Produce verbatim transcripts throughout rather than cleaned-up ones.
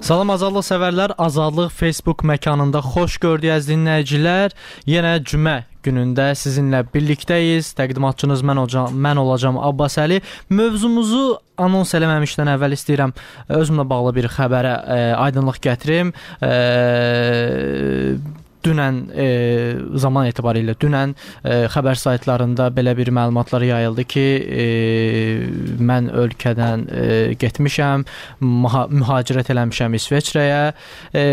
Salam azadlıq sevərlər, Azadlıq Facebook məkanında xoş gördük əziz dinləyicilər. Yenə cümə günündə sizinlə birlikdəyiz. Təqdimatçınız mən olacağam, mən olacağam Abbas Əli. Mövzumuzu anons eləməmişdən əvvəl istəyirəm özümlə bağlı bir xəbərə e, aydınlıq gətirim. E, Dünən e, zaman etibarilə dünən e, xəbər saytlarında belə bir məlumatlar yayıldı ki, e, mən ölkədən e, getmişəm, müha mühacirət eləmişəm İsveçrəyə. E,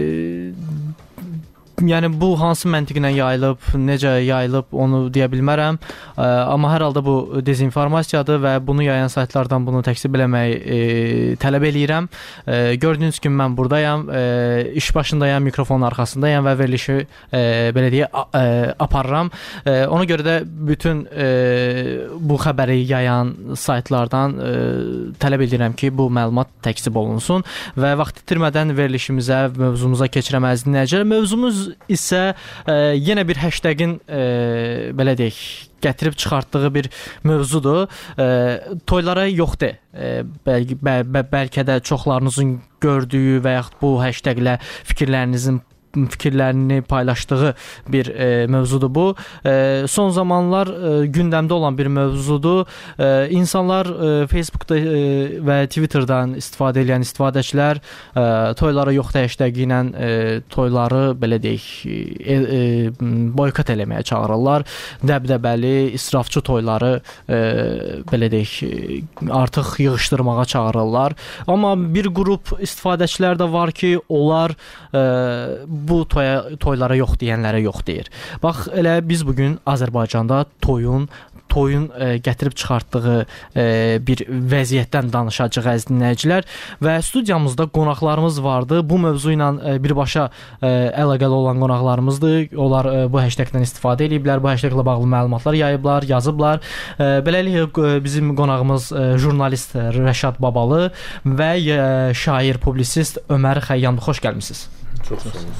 Yəni bu hansı məntiqlə yayılıb, necə yayılıb onu deyə bilmərəm. E, amma hər halda bu dezinformasiyadır və bunu yayan saytlardan bunu təksib eləməyi e, tələb eləyirəm. E, gördüyünüz kimi mən buradayam, e, iş başındayam, mikrofonun arxasındayam və verilişi e, belə deyə e, aparıram. E, ona görə də bütün e, bu xəbəri yayan saytlardan e, tələb edirəm ki, bu məlumat təksib olunsun və vaxt itirmədən verilişimizə, mövzumuza keçirəm əziz dinləyicilər. Mövzumuz isə e, yenə bir hashtagin e, belə deyək, gətirib çıxartdığı bir mövzudur. E, toylara yox de. E, bəl bəl bəlkə də çoxlarınızın gördüyü və yaxud bu hashtaglə fikirlərinizin fikirlərini paylaşdığı bir e, mövzudur bu. E, son zamanlar e, gündəmdə olan bir mövzudur. E, insanlar e, Facebookda e, və Twitterdan istifadə edən istifadəçilər e, toylara yox hashtagi ilə e, toyları belə deyək e, e, boykot eləməyə çağırırlar. Dəbdəbəli, israfçı toyları e, belə deyək artıq yığışdırmağa çağırırlar. Amma bir qrup istifadəçilər də var ki, onlar e, bu toya, toylara yox deyənlərə yox deyir. Bax, elə biz bugün Azərbaycanda toyun toyun e, gətirib çıxartdığı e, bir vəziyyətdən danışacağıq əziz dinləyicilər və studiyamızda qonaqlarımız vardı. Bu mövzu ilə e, birbaşa e, əlaqəli olan qonaqlarımızdır. Onlar e, bu hashtagdən istifadə ediblər, bu hashtagla bağlı məlumatlar yayıblar, yazıblar. E, beləliklə e, bizim qonağımız e, jurnalist Rəşad Babalı və e, şair, publisist Ömər Xəyyamlı. Xoş gəlmisiniz. Çox sağ olun.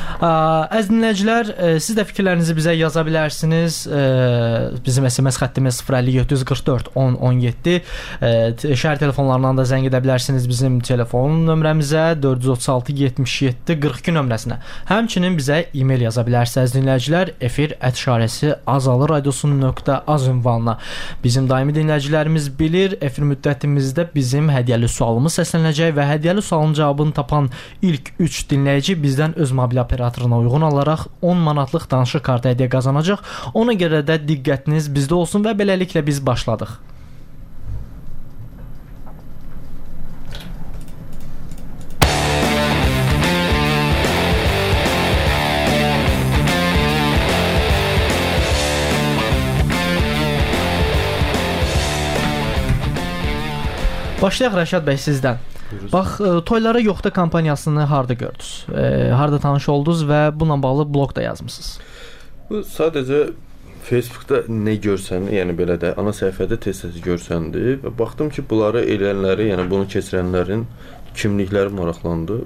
Əziz dinləyicilər, siz də fikirlərinizi bizə yaza bilərsiniz. Bizim S M S xəttimiz sıfır əlli yeddi yüz qırx dörd on on yeddi. Şəhər telefonlarından da zəng edə bilərsiniz bizim telefon nömrəmizə dörd yüz otuz altı yetmiş yeddi qırx iki nömrəsinə. Həmçinin bizə e-mail yaza bilərsiniz dinləyicilər. Efir ət işarəsi azalı radiosu nöqtə az ünvanına. Bizim daimi dinləyicilərimiz bilir, efir müddətimizdə bizim hədiyyəli sualımız səslənəcək və hədiyyəli sualın cavabını tapan ilk üç dinləyici bizdən öz mobil operatoruna uyğun olaraq on manatlıq danışıq kartı hədiyyə qazanacaq. Ona görə də diqqətiniz bizdə olsun və beləliklə biz başladıq. Başlayaq Rəşad bəy sizdən. Bax, toylara yoxda kampaniyasını harda gördünüz? E, harda tanış oldunuz və bununla bağlı blog da yazmısınız? Bu sadəcə Facebookda nə görsən, yəni belə də ana səhifədə tez-tez görsəndi və baxdım ki, bunları eləyənləri, yəni bunu keçirənlərin kimlikləri maraqlandı.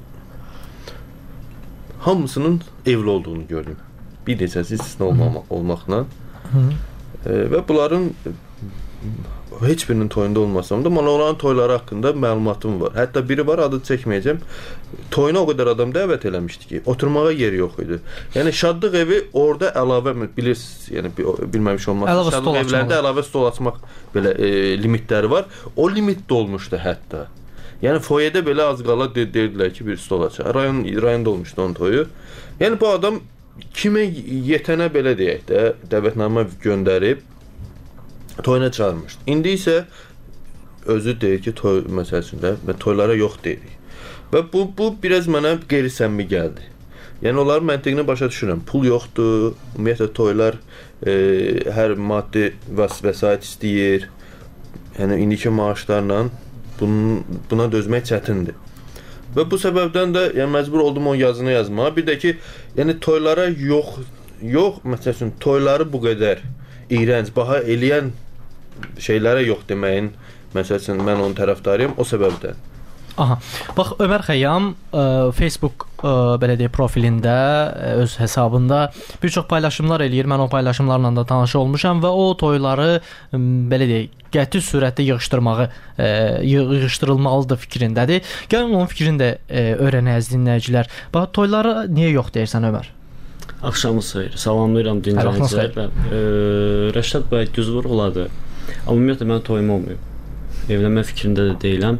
Hamısının evli olduğunu gördüm. Bir neçəsi istisna olmamaq, olmaqla. E, və bunların heç birinin toyunda olmasam da mən onların toyları haqqında məlumatım var. Hətta biri var, adını çəkməyəcəm. Toyuna o qədər adam dəvət eləmişdi ki, oturmağa yer yox idi. Yəni şadlıq evi orada əlavə bilirsiniz, yəni bilməmiş olmaz. Şadlıq evlərində əlavə stol açmaq belə e, limitləri var. O limit dolmuşdu hətta. Yəni foyedə belə az qala dedilər ki, bir stol açaq. Rayon rayonda olmuşdu onun toyu. Yəni bu adam kimə yetənə belə deyək də dəvətnamə göndərib toyuna çağırmışdı. İndi isə özü deyir ki, toy məsələsində və toylara yox deyirik. Və bu, bu biraz mənə qeyri-səmimi gəldi. Yəni, onların məntiqini başa düşürəm. Pul yoxdur, ümumiyyətlə toylar e, hər maddi vəsait istəyir. Yəni, indiki maaşlarla bunun, buna dözmək çətindir. Və bu səbəbdən də yəni, məcbur oldum o yazını yazmağa. Bir də ki, yəni, toylara yox, yox, məsələn, toyları bu qədər iyrənc, baha eləyən şeylərə yox deməyin, məsələn, mən onun tərəfdarıyım, o səbəbdən. Aha. Bax Ömər Xəyyam ə, Facebook ə, belə deyək profilində, ə, öz hesabında bir çox paylaşımlar eləyir. Mən o paylaşımlarla da tanış olmuşam və o toyları ə, belə deyək qəti surətdə yığışdırmağı, ə, yığışdırılmalıdır fikrindədir. Gəlin onun fikrini də ə, öyrənək dinləyicilər. Bax toylara niyə yox deyirsən Ömər? Axşamınız xeyir. Salamlayıram dinləyiciləri. Rəşad bəy düzvur oladı. Amma ümumiyyətlə mən toyum olmayıb. Evlənmə fikrində də deyiləm.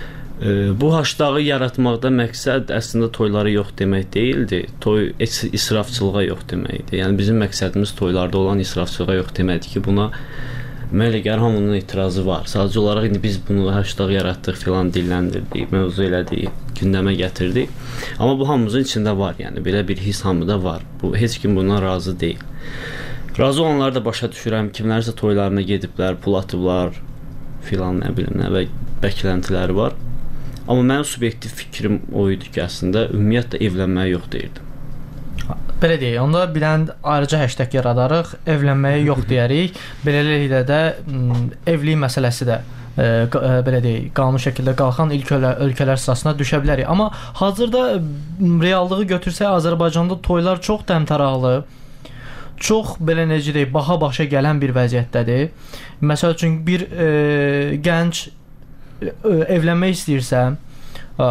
Bu haşdağı yaratmaqda məqsəd əslində toyları yox demək deyildi. Toy israfçılığa yox deməkdir. Yəni bizim məqsədimiz toylarda olan israfçılığa yox deməkdir ki, buna mənə elə gəlir hamının etirazı var. Sadəcə olaraq indi biz bunu haşdağı yaratdıq filan dilləndirdik, mövzu elədik, gündəmə gətirdik. Amma bu hamımızın içində var, yəni belə bir his hamıda var. Bu heç kim bundan razı deyil. Razı olanları da başa düşürəm. Kimlərsə toylarına gediblər, pul atıblar filan, nə bilim nə və bəkləntiləri var. Amma mənim subyektiv fikrim o idi ki, əslində ümumiyyətlə evlənməyə yox deyirdim. Belə deyək, onda bilən ayrıca hashtag yaradarıq, evlənməyə yox deyərik. Beləliklə də evlilik məsələsi də ə, belə deyək, qanun şəkildə qalxan ilk ölkələr sırasına düşə bilərik. Amma hazırda reallığı götürsək, Azərbaycanda toylar çox təmtəraqlı, çox belə necə deyək, baha-başa gələn bir vəziyyətdədir. Məsəl üçün bir ə, gənc evlənmək istəyirsə, ə,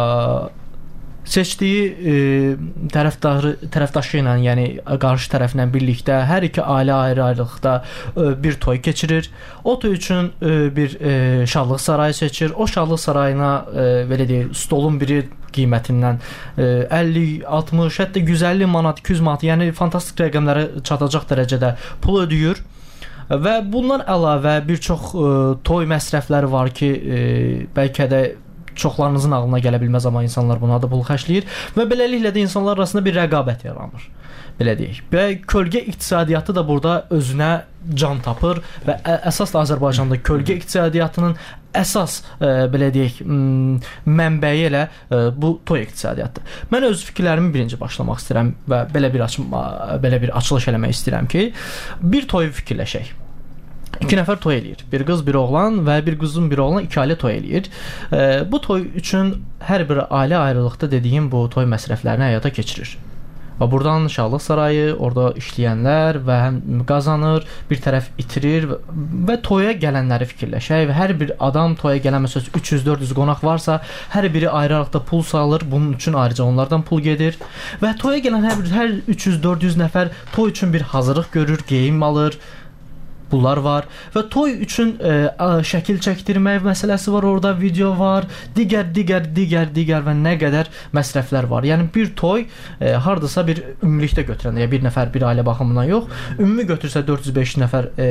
seçdiyi ə, tərəfdarı, tərəfdaşı ilə, yəni qarşı tərəflə birlikdə hər iki ailə ayrı-ayrılıqda ə, bir toy keçirir. O toy üçün ə, bir ə, şadlıq sarayı seçir. O şadlıq sarayına ə, belə deyək, stolun biri qiymətindən ə, əlli, altmış, hətta yüz əlli manat, iki yüz manat, yəni fantastik rəqəmlərə çatacaq dərəcədə pul ödəyir. Və bundan əlavə bir çox ə, toy məsrəfləri var ki, ə, bəlkə də çoxlarınızın ağlına gələ bilməz, amma insanlar buna da pul xərcləyir və beləliklə də insanlar arasında bir rəqabət yaranır. Belə deyək. Və kölgə iqtisadiyyatı da burada özünə can tapır və əsas da Azərbaycanda kölgə iqtisadiyyatının əsas ə, belə deyək mənbəyi elə ə, bu toy iqtisadiyyatdır. Mən öz fikirlərimi birinci başlamaq istəyirəm və belə bir açma, belə bir açılış eləmək istəyirəm ki, bir toyu fikirləşək. İki nəfər toy eləyir. Bir qız, bir oğlan və bir qızın bir oğlan iki ailə toy eləyir. E, bu toy üçün hər bir ailə ayrılıqda dediyim bu toy məsrəflərini həyata keçirir. Və buradan şadlıq sarayı, orada işləyənlər və həm qazanır, bir tərəf itirir və, və toya gələnləri fikirləşək və hər bir adam toya gələn məsələn üç yüz dörd yüz qonaq varsa, hər biri ayrı-ayrılıqda pul salır, bunun üçün ayrıca onlardan pul gedir və toya gələn hər, hər üç yüz dörd yüz nəfər toy üçün bir hazırlıq görür, geyim alır. Bunlar var və toy üçün ə, ə, şəkil çəkdirmək məsələsi var, orada video var, digər, digər, digər, digər və nə qədər məsrəflər var. Yəni bir toy ə, hardasa bir ümumilikdə götürəndə, ya bir nəfər bir ailə baxımından yox, ümumi götürsə dörd yüz beş nəfər ə,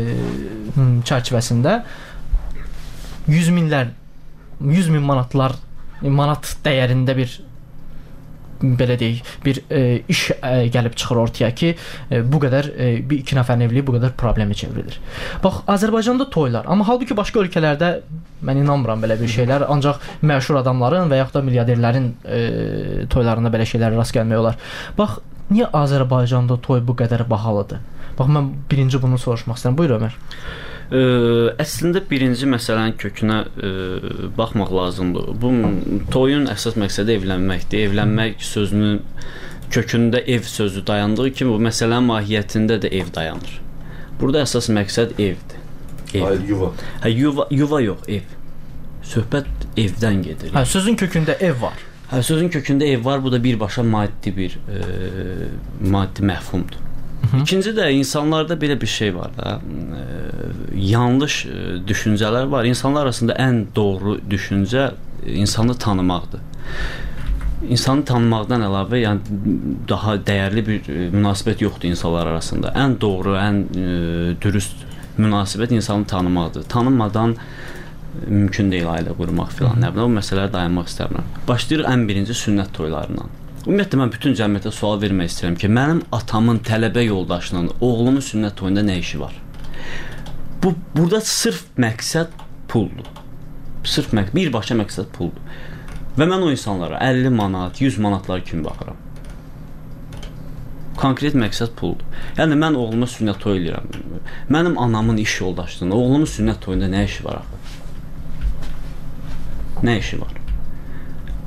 çərçivəsində yüz minlər, yüz min manatlar, manat dəyərində bir belə deyək, bir e, iş e, gəlib çıxır ortaya ki, e, bu qədər e, bir iki nəfərin evliliyi bu qədər problemə çevrilir. Bax, Azərbaycanda toylar, amma halbuki başqa ölkələrdə mən inanmıram belə bir şeylər, ancaq məşhur adamların və yaxud da milyarderlərin e, toylarında belə şeylərə rast gəlmək olar. Bax, niyə Azərbaycanda toy bu qədər bahalıdır? Bax, mən birinci bunu soruşmaq istəyirəm. Buyur Ömər. Ə, əslində birinci məsələnin kökünə ə, baxmaq lazımdır. Bu toyun əsas məqsədi evlənməkdir. Evlənmək sözünün kökündə ev sözü dayandığı kimi bu məsələnin mahiyyətində də ev dayanır. Burada əsas məqsəd evdir. Ev. Hayır, yuva. Hə, yuva, yuva yox, ev. Söhbət evdən gedir. Hə, sözün kökündə ev var. Hə, sözün kökündə ev var. Bu da birbaşa maddi bir ə, maddi məfhumdur. İkinci də insanlarda belə bir şey var da, e, yanlış e, düşüncələr var. İnsanlar arasında ən doğru düşüncə insanı tanımaqdır. İnsanı tanımaqdan əlavə, yəni daha dəyərli bir e, münasibət yoxdur insanlar arasında. Ən doğru, ən e, dürüst münasibət insanı tanımaqdır. Tanınmadan e, mümkün deyil ailə qurmaq filan. Nə bilim, o məsələlərə dayanmaq istəmirəm. Başlayırıq ən birinci sünnət toylarından. Ümumiyyətlə mən bütün cəmiyyətə sual vermək istəyirəm ki, mənim atamın tələbə yoldaşının oğlumun sünnət toyunda nə işi var? Bu burada sırf məqsəd puldur. Sırf məqsəd, birbaşa məqsəd puldur. Və mən o insanlara əlli manat, yüz manatlar kimi baxıram. Konkret məqsəd puldur. Yəni mən oğluma sünnət toy eləyirəm. Mənim anamın iş yoldaşlığında oğlumun sünnət toyunda nə işi var axı? Nə işi var?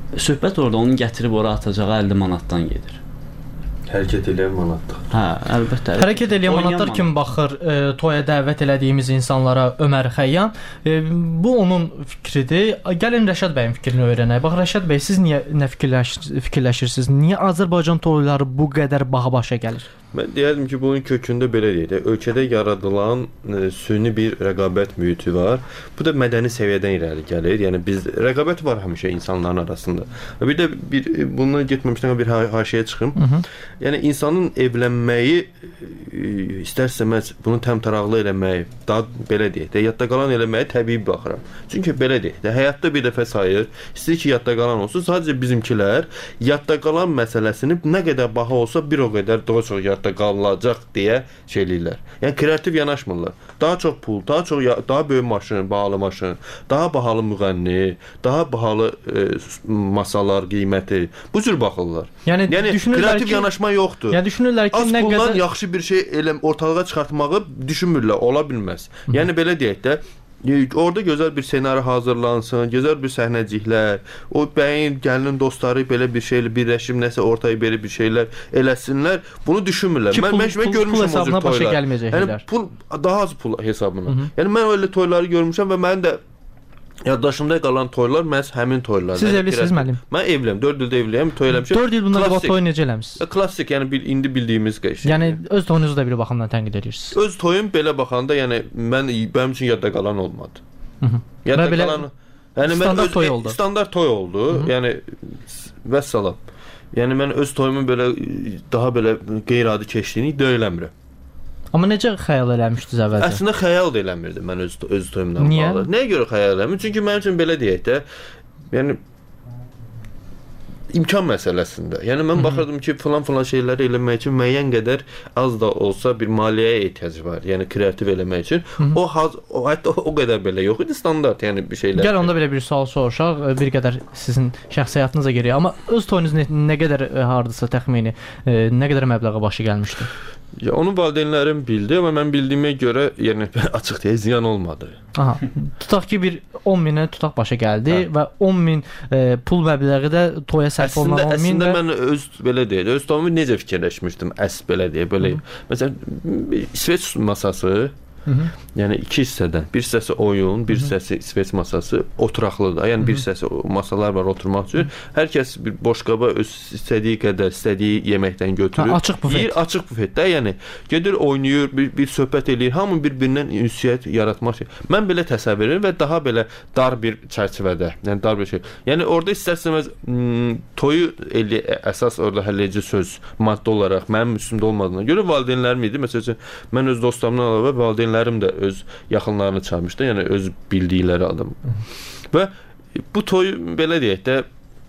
söhbət orada onun gətirib ora atacağı əlli manatdan gedir. Hərəkət edən manatdır. Hə, əlbəttə. Hərəkət edən manatlar kimi baxır e, toya dəvət elədiyimiz insanlara Ömər Xəyyam. E, bu onun fikridir. Gəlin Rəşad bəyin fikrini öyrənək. Bax Rəşad bəy, siz niyə nə fikirləş fikirləşirsiniz? Niyə Azərbaycan toyları bu qədər baha başa gəlir? Mən deyərdim ki, bunun kökündə belə deyək də, ölkədə yaradılan e, süni bir rəqabət mühiti var. Bu da mədəni səviyyədən irəli gəlir. Yəni biz rəqabət var həmişə insanların arasında. Bir də bir bundan getməmişdən bir haşiyə çıxım. Hı -hı. Yəni insanın evlənməyi e, istər-istəməz bunu təmtəraqlı eləməyi, daha belə deyək də, yadda qalan eləməyi təbii baxıram. Çünki belə deyək də, həyatda bir dəfə sayır, istəyir ki, yadda qalan olsun. Sadəcə bizimkilər yadda qalan məsələsini nə qədər baha olsa bir o qədər daha çox yadda qalacaq deyə şey eləyirlər. Yəni kreativ yanaşmırlar. Daha çox pul, daha çox daha böyük maşın, bahalı maşın, daha bahalı müğənni, daha bahalı e, masalar qiyməti. Bu cür baxırlar. Yəni, yəni kreativ ki, yanaşma yoxdur. Yəni düşünürlər ki, az nə puldan qədər yaxşı bir şey elə ortalığa çıxartmağı düşünmürlər. Ola bilməz. Hı -hı. Yəni belə deyək də, orada gözəl bir senari hazırlansın, gözəl bir səhnəciklər, o bəyin, gəlinin dostları belə bir şeylə birləşib nəsə ortaya belə bir şeylər eləsinlər. Bunu düşünmürlər. Ki, mən pul, mən pul, görmüşəm pul hesabına o toylar. başa gəlməyəcəklər. Yəni pul daha az pul hesabına. Hı -hı. Yəni mən öyle toyları görmüşəm və mən də yaddaşımda qalan toylar məhz həmin toylardır. Siz evlisiniz müəllim? Mən evliyəm, dörd ildə evliyəm, toy eləmişəm. dörd il bundan qabaq toy necə eləmisiniz? Klassik, yəni bir indi bildiyimiz şey. Yəni öz toyunuzu da bir baxımdan tənqid edirsiniz. Öz toyum belə baxanda, yəni mən mənim üçün yadda qalan olmadı. Hı -hı. Yadda belə qalan, yəni standart mən öz, toy oldu. Standart toy oldu. Hı -hı. Yəni vəssalam. Yəni mən öz toyumun belə daha belə qeyri-adi keçdiyini iddia eləmirəm. Amma necə xəyal eləmişdiniz əvvəlcə? Əslində xəyal da eləmirdim mən öz öz toyumdan bağlı. Nəyə görə xəyal eləmirdim? Çünki mənim üçün belə deyək də, yəni imkan məsələsində. Yəni mən Hı -hı. baxırdım ki, falan-falan şeyləri eləmək üçün müəyyən qədər az da olsa bir maliyyəyə ehtiyac var. Yəni kreativ eləmək üçün. Hı -hı. O haz, o hətta o qədər belə yox idi, standart, yəni bir şeylər. Gəl onda belə bir sual soruşaq, bir qədər sizin şəxsi həyatınıza giriyor. Amma öz toyunuz nə, nə qədər hardasa təxmini, nə qədər məbləğə başı gəlmişdi? Ya onu valideynlərim bildi, amma mən bildiyimə görə, yəni açıq deyə ziyan olmadı. Aha. Tutaq ki, bir on minə tutaq başa gəldi hə. Və on min e, pul məbləği də toya sərf olunan on min. Əslində və... mən öz belə deyək, öz toyumu necə fikirləşmişdim? Əs belə deyə, belə. Hı -hı. Məsələn, İsveç masası, Hı -hı. Yəni iki hissədən, bir hissəsi oyun, bir Hı -hı. hissəsi İsveç masası, oturaqlıdır. Yəni Hı -hı. bir hissəsi masalar var oturmaq üçün. Hər kəs bir boş qaba öz istədiyi qədər, istədiyi yeməkdən götürür. Ha, açıq bufet. Yeyir, açıq bufetdə, yəni gedir, oynayır, bir, bir söhbət eləyir, hamı bir-birindən ünsiyyət yaratmaq şey. Mən belə təsəvvür edirəm və daha belə dar bir çərçivədə, yəni dar bir şey. Yəni orada istərsəməz toyu elə əsas orada həlledici söz maddə olaraq mənim üstümdə olmadığına görə valideynlərim idi. Məsələn, mən öz dostlarımdan əlavə valideyn Valideynlərim də öz yaxınlarını çağırmışdı, yəni öz bildikləri adam. Və bu toy belə deyək də,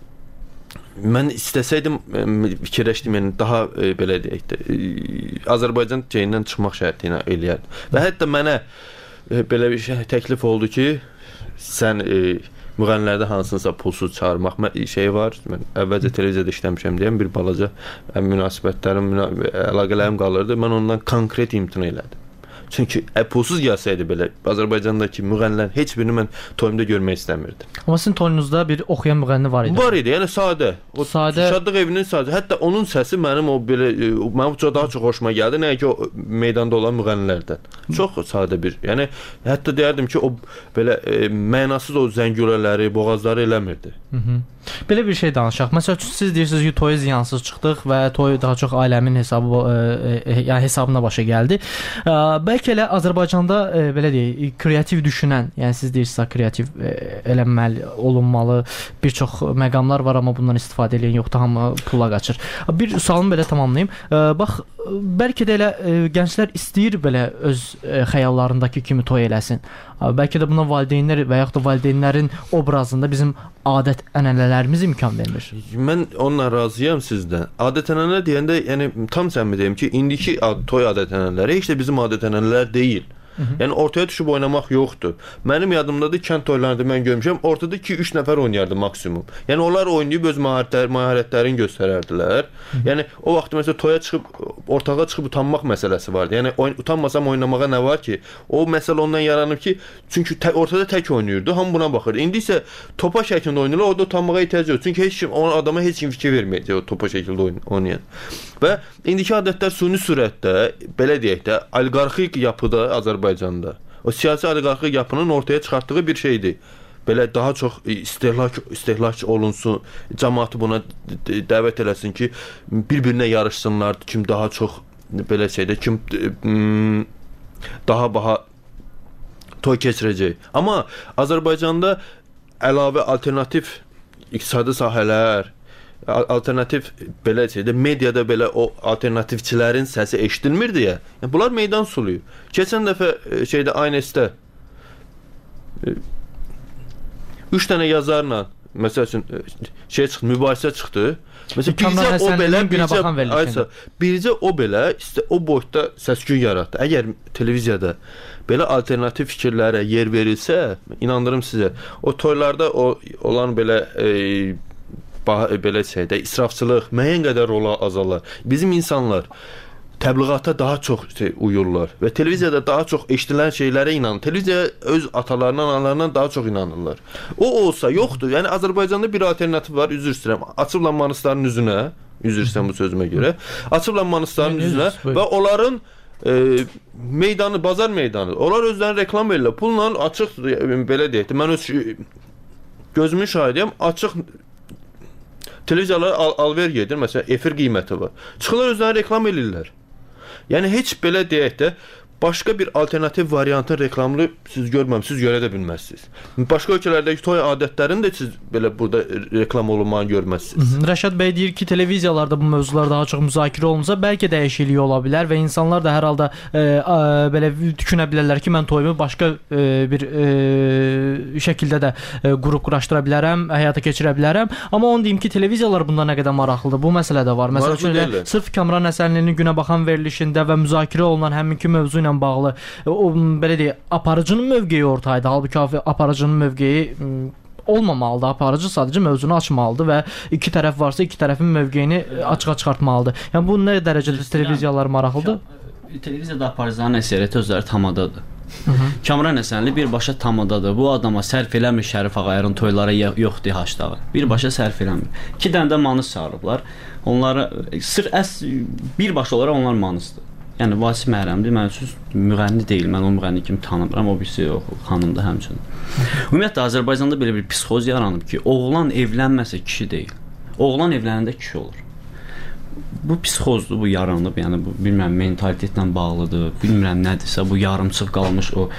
mən istəsəydim fikirləşdim, yəni daha e, belə deyək də, e, Azərbaycan ceyindən çıxmaq şərti ilə eləyərdim. Və hətta mənə e, belə bir şey təklif oldu ki, sən e, müğənnilərdə hansınsa pulsuz çağırmaq şey var. Mən əvvəlcə televiziyada işləmişəm deyəm, bir balaca münasibətlərim, əlaqələrim qalırdı. Mən ondan konkret imtina elədim. Çünki ə, pulsuz gəlsəydi belə Azərbaycandakı müğənnilər heç birini mən toyumda görmək istəmirdim. Amma sizin toyunuzda bir oxuyan müğənni var idi. Var idi, yəni sadə. O sadə Şadlıq evinin sadə. Hətta onun səsi mənim o belə mənim çox daha çox xoşuma gəldi, nəyə ki o meydanda olan müğənnilərdən. Çox sadə bir. Yəni hətta deyərdim ki, o belə e, mənasız o zəngülələri, boğazları eləmirdi. Hı -hı. Belə bir şey danışaq. Məsələn, siz deyirsiniz ki, toya ziyansız çıxdıq və toy daha çox ailəmin hesabı e, e, yəni hesabına başa gəldi. E, bəlkə elə Azərbaycanda e, belə deyək, kreativ düşünən, yəni siz deyirsiniz kreativ e, eləməli, olunmalı bir çox məqamlar var, amma bundan istifadə edən yoxdur, hamı pula qaçır. Bir sualımı belə tamamlayım. E, bax, bəlkə də elə e, gənclər istəyir belə öz e, xəyallarındakı kimi toy eləsin. E, bəlkə də buna valideynlər və yaxud da valideynlərin obrazında bizim adət-ənənələrimiz imkan vermir. Mən onunla razıyam sizdən. Adət-ənənələr deyəndə, yəni tam səmimi deyim ki, indiki ad toy adət-ənənələri heç də bizim adət-ənənələr deyil. Hı -hı. Yəni ortaya düşüb oynamaq yoxdur. Mənim yadımdadır, kənd toylarında mən görmüşəm, ortada iki üç nəfər oynayardı maksimum. Yəni onlar oynayıb öz məharətlər, məharətlərini göstərərdilər. Hı -hı. Yəni o vaxt məsələn toya çıxıb ortağa çıxıb utanmaq məsələsi vardı. Yəni oyn utanmasam oynamağa nə var ki? O məsələ ondan yaranıb ki, çünki tə ortada tək oynayırdı, hamı buna baxırdı. İndi isə topa şəklində oynayırlar, orada utanmağa ehtiyac yox. Çünki heç kim, o adama heç kim fikir verməyəcək o topa şəkildə oyn oynayan. Və indiki adətlər süni sürətdə, belə deyək də, oliqarxik yapıda Azərbaycanda, o siyasi oliqarxik yapının ortaya çıxartdığı bir şeydir. Belə daha çox istehlak istehlak olunsun, cəmaatı buna dəvət eləsin ki, bir-birinə yarışsınlar, kim daha çox belə şeydə, kim daha baha toy keçirəcək. Amma Azərbaycanda əlavə alternativ iqtisadi sahələr, alternativ belə şeydə, mediada belə o alternativçilərin səsi eşidilmirdi ya. Yəni, bunlar meydan suluyur. Keçən dəfə şeydə A N S-də üç dənə yazarla, məsəl üçün şey çıxdı, mübahisə çıxdı. Məsələn, bircə o belə, bircə, aysa, bircə o belə istə, o boyda səs-küy yaratdı. Əgər televiziyada belə alternativ fikirlərə yer verilsə, inandırım sizə, o toylarda o olan belə e, bah, belə şeydə israfçılıq müəyyən qədər rola azalar. Bizim insanlar təbliğata daha çox şey, uyurlar və televiziyada daha çox eşidilən şeylərə inanır. Televiziya öz atalarından, analarından daha çox inanırlar. O olsa yoxdur. Yəni Azərbaycanda bir alternativ var, üzr istəyirəm. Açıblar manistların üzünə, üzr istəyirəm bu sözümə görə. Açıblar manistların üzünə və onların e, meydanı, bazar meydanı. Onlar özlərini reklam verirlər. Pulla açıq, belə deyək də, mən öz gözümün şahidiyəm, açıq televiziyalar al alver gedir, məsələn, efir qiyməti var. Çıxırlar özlərini reklam edirlər. Yəni heç belə deyək də başqa bir alternativ variantın reklamını siz görməmisiniz, görə də bilməzsiniz. Başqa ölkələrdəki toy adətlərini də siz belə burada reklam olunmanı görməzsiniz. Rəşad bəy deyir ki, televiziyalarda bu mövzular daha çox müzakirə olunsa, bəlkə dəyişiklik ola bilər və insanlar da hər halda e, a, belə düşünə bilərlər ki, mən toyumu başqa e, bir e, şəkildə də e, qrup quraşdıra bilərəm, həyata keçirə bilərəm. Amma onu deyim ki, televiziyalar bunda nə qədər maraqlıdır. Bu məsələ də var. Məsələn, üçün, sırf Kamran Həsənlinin Günə Baxan verilişində və müzakirə olunan həminki mövzu ilə bağlı o belə deyək, aparıcının mövqeyi ortaydı. Halbuki aparıcının mövqeyi olmamalıdır. Aparıcı sadəcə mövzunu açmalıdır və iki tərəf varsa iki tərəfin mövqeyini açığa çıxartmalıdır. Yəni bu nə dərəcədə televiziyalar maraqlıdır? Televiziyada aparıcıların əksəriyyəti özləri tamadadır. Kamran Həsənli birbaşa tamadadır. Bu adama sərf eləmir Şərif Ağayarın toylara yoxdur haşdağı. Birbaşa sərf eləmir. İki dənə də manız çağırıblar. Onları sırf əs birbaşa olaraq onlar manızdır. Yəni Vasif Məhrəmli mən üçün müğənni deyil. Mən o müğənni kimi tanımıram. O birisi yox, xanım da həmçinin. Ümumiyyətlə Azərbaycanda belə bir psixoz yaranıb ki, oğlan evlənməsə kişi deyil. Oğlan evlənəndə kişi olur. Bu psixozdur, bu yaranıb, yəni bu bilmirəm mentalitetlə bağlıdır, bilmirəm nədirsə, bu yarımçıq qalmış o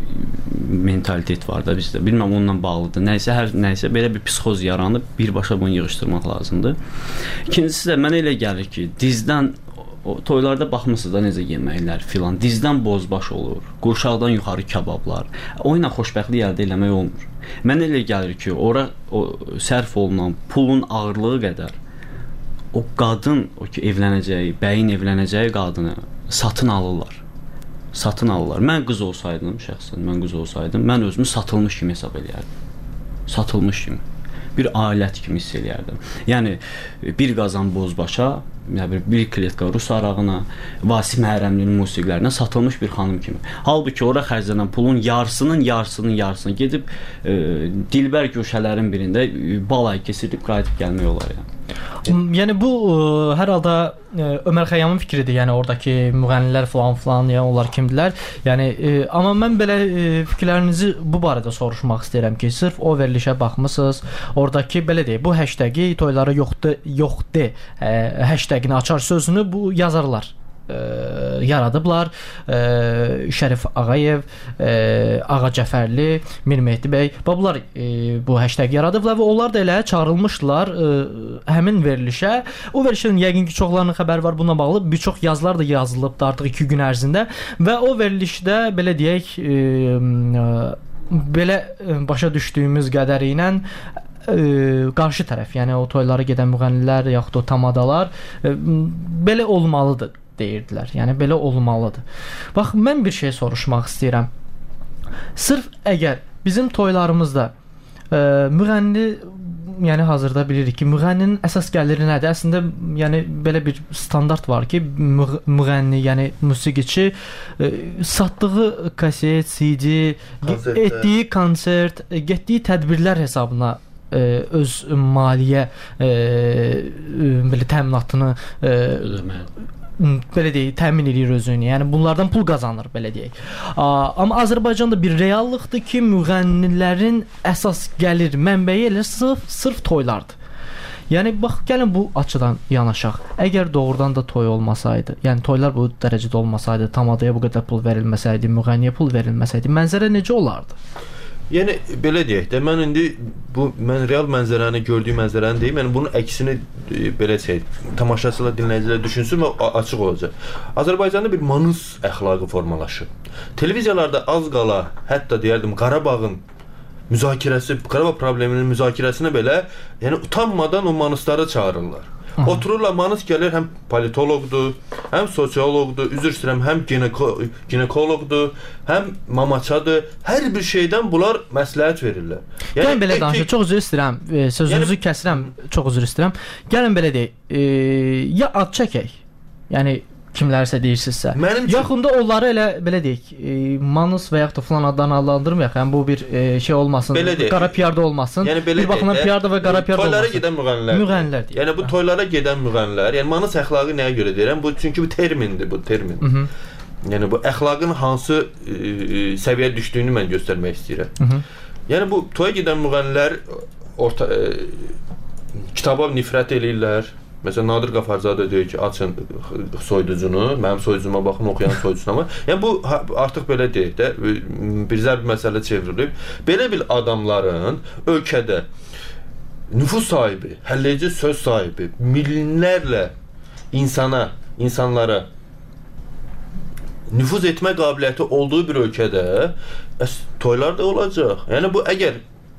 mentalitet var da bizdə. Bilmirəm onunla bağlıdır. Nəysə hər nəysə belə bir psixoz yaranıb, birbaşa bunu yığışdırmaq lazımdır. İkincisi də mənə elə gəlir ki, dizdən o toylarda baxmısınız da necə yeməklər filan, dizdən bozbaş olur, qurşaqdan yuxarı kabablar. O ilə xoşbəxtlik əldə etmək olmur. Mənə elə gəlir ki, ora o sərf olunan pulun ağırlığı qədər o qadın, o ki evlənəcəyi, bəyin evlənəcəyi qadını satın alırlar. Satın alırlar. Mən qız olsaydım, şəxsən mən qız olsaydım, mən özümü satılmış kimi hesab eləyərdim. Satılmış kimi. Bir alət kimi hiss eləyərdim. Yəni bir qazan bozbaşa, yəni bir kletka rus arağına, Vasif Məhrəmlinin musiqilərinə satılmış bir xanım kimi. Halbuki ora xərclənən pulun yarısının yarısının yarısını gedib e, dilbər güşələrin birində balay keçirib qayıdıb gəlmək olar yəni. Yəni bu ə, hər halda ə, Ömər Xəyyamın fikridir. Yəni oradakı müğənnilər falan falan, yəni onlar kimdilər? Yəni ə, amma mən belə ə, fikirlərinizi bu barədə soruşmaq istəyirəm ki, sırf o verilişə baxmısınız. Oradakı belə deyək, bu hashtagi toylara yoxdur, yoxdur. Ə, hashtagini açar sözünü bu yazarlar Ə, yaradıblar. Ə, Şərif Ağayev, ə, Ağa Cəfərli, Mir Mehdi bəy, bunlar ə, bu hashtag yaradıblar və onlar da elə çağırılmışdılar ə, həmin verilişə. O verilişin yəqin ki çoxlarının xəbəri var bununla bağlı. Bir çox yazılar da yazılıbdı artıq iki gün ərzində və o verilişdə belə deyək ə, ə, belə başa düşdüyümüz qədəri ilə ə, qarşı tərəf, yəni o toylara gedən müğənnilər yaxud o tamadalar ə, belə olmalıdır deyirdilər. Yəni belə olmalıdır. Bax, mən bir şey soruşmaq istəyirəm. Sırf əgər bizim toylarımızda ə, müğənni yəni hazırda bilirik ki, müğənninin əsas gəliri nədir? Əslində yəni belə bir standart var ki, müğənni, yəni musiqiçi e, satdığı kaset, C D, Konsertlər. etdiyi konsert, getdiyi tədbirlər hesabına e, öz maliyyə e, belə təminatını e, ödəməlidir. Belə deyək, təmin edir özünü. Yəni bunlardan pul qazanır, belə deyək. Amma Azərbaycanda bir reallıqdır ki, müğənnilərin əsas gəlir mənbəyi elə sırf, sırf toylardır. Yəni bax, gəlin bu açıdan yanaşaq. Əgər doğrudan da toy olmasaydı, yəni toylar bu dərəcədə olmasaydı, tamadaya bu qədər pul verilməsəydi, müğənniyə pul verilməsəydi, mənzərə necə olardı? Yəni belə deyək də, mən indi bu mən real mənzərəni, gördüyüm mənzərəni deyim, yəni bunun əksini e, belə şey, tamaşaçılar, dinləyicilər düşünsün və açıq olacaq. Azərbaycanda bir manus əxlaqı formalaşıb. Televiziyalarda az qala, hətta deyərdim, Qarabağın müzakirəsi, Qarabağ probleminin müzakirəsinə belə, yəni utanmadan o manusları çağırırlar. Aha. Otururlar, manus gəlir, həm politoloqdur, həm sosioloqdur, üzr istəyirəm, həm gineko ginekoloqdur, həm mamaçadır. Hər bir şeydən bunlar məsləhət verirlər. Yəni gəlin belə danışaq, çox üzr istəyirəm, e, sözünüzü yəni, kəsirəm, çox üzr istəyirəm. Gəlin belə deyək, e, ya ad çəkək, yəni kimlərsə deyirsinizsə. Yaxında onları elə belə deyək, e, manus və yaxud da falan adlarını adlandırmayaq. Yəni bu bir e, şey olmasın, qara piyarda olmasın. Yəni, bir baxımdan piyarda və qara piyarda olmasın. Toylara gedən müğənnilər. Müğənnilər deyək. Yəni bu toylara gedən müğənnilər, yəni manus əxlaqı nəyə görə deyirəm? Bu çünki bu termindir, bu termin. Hı -hı. Yəni bu əxlaqın hansı e, səviyyəyə düşdüyünü mən göstərmək istəyirəm. Hı -hı. Yəni bu toya gedən müğənnilər orta e, kitaba nifrət eləyirlər. Məsələn, Nadir Qafarzadə deyir ki, açın soyuducunu, mənim soyuducuma baxın, oxuyan soyuducuna var. Yəni, bu artıq belə deyək də, bir zərb məsələ çevrilib. Belə bir adamların ölkədə nüfuz sahibi, həlləyici söz sahibi, minlərlə insana, insanlara nüfuz etmə qabiliyyəti olduğu bir ölkədə toylar da olacaq. Yəni, bu əgər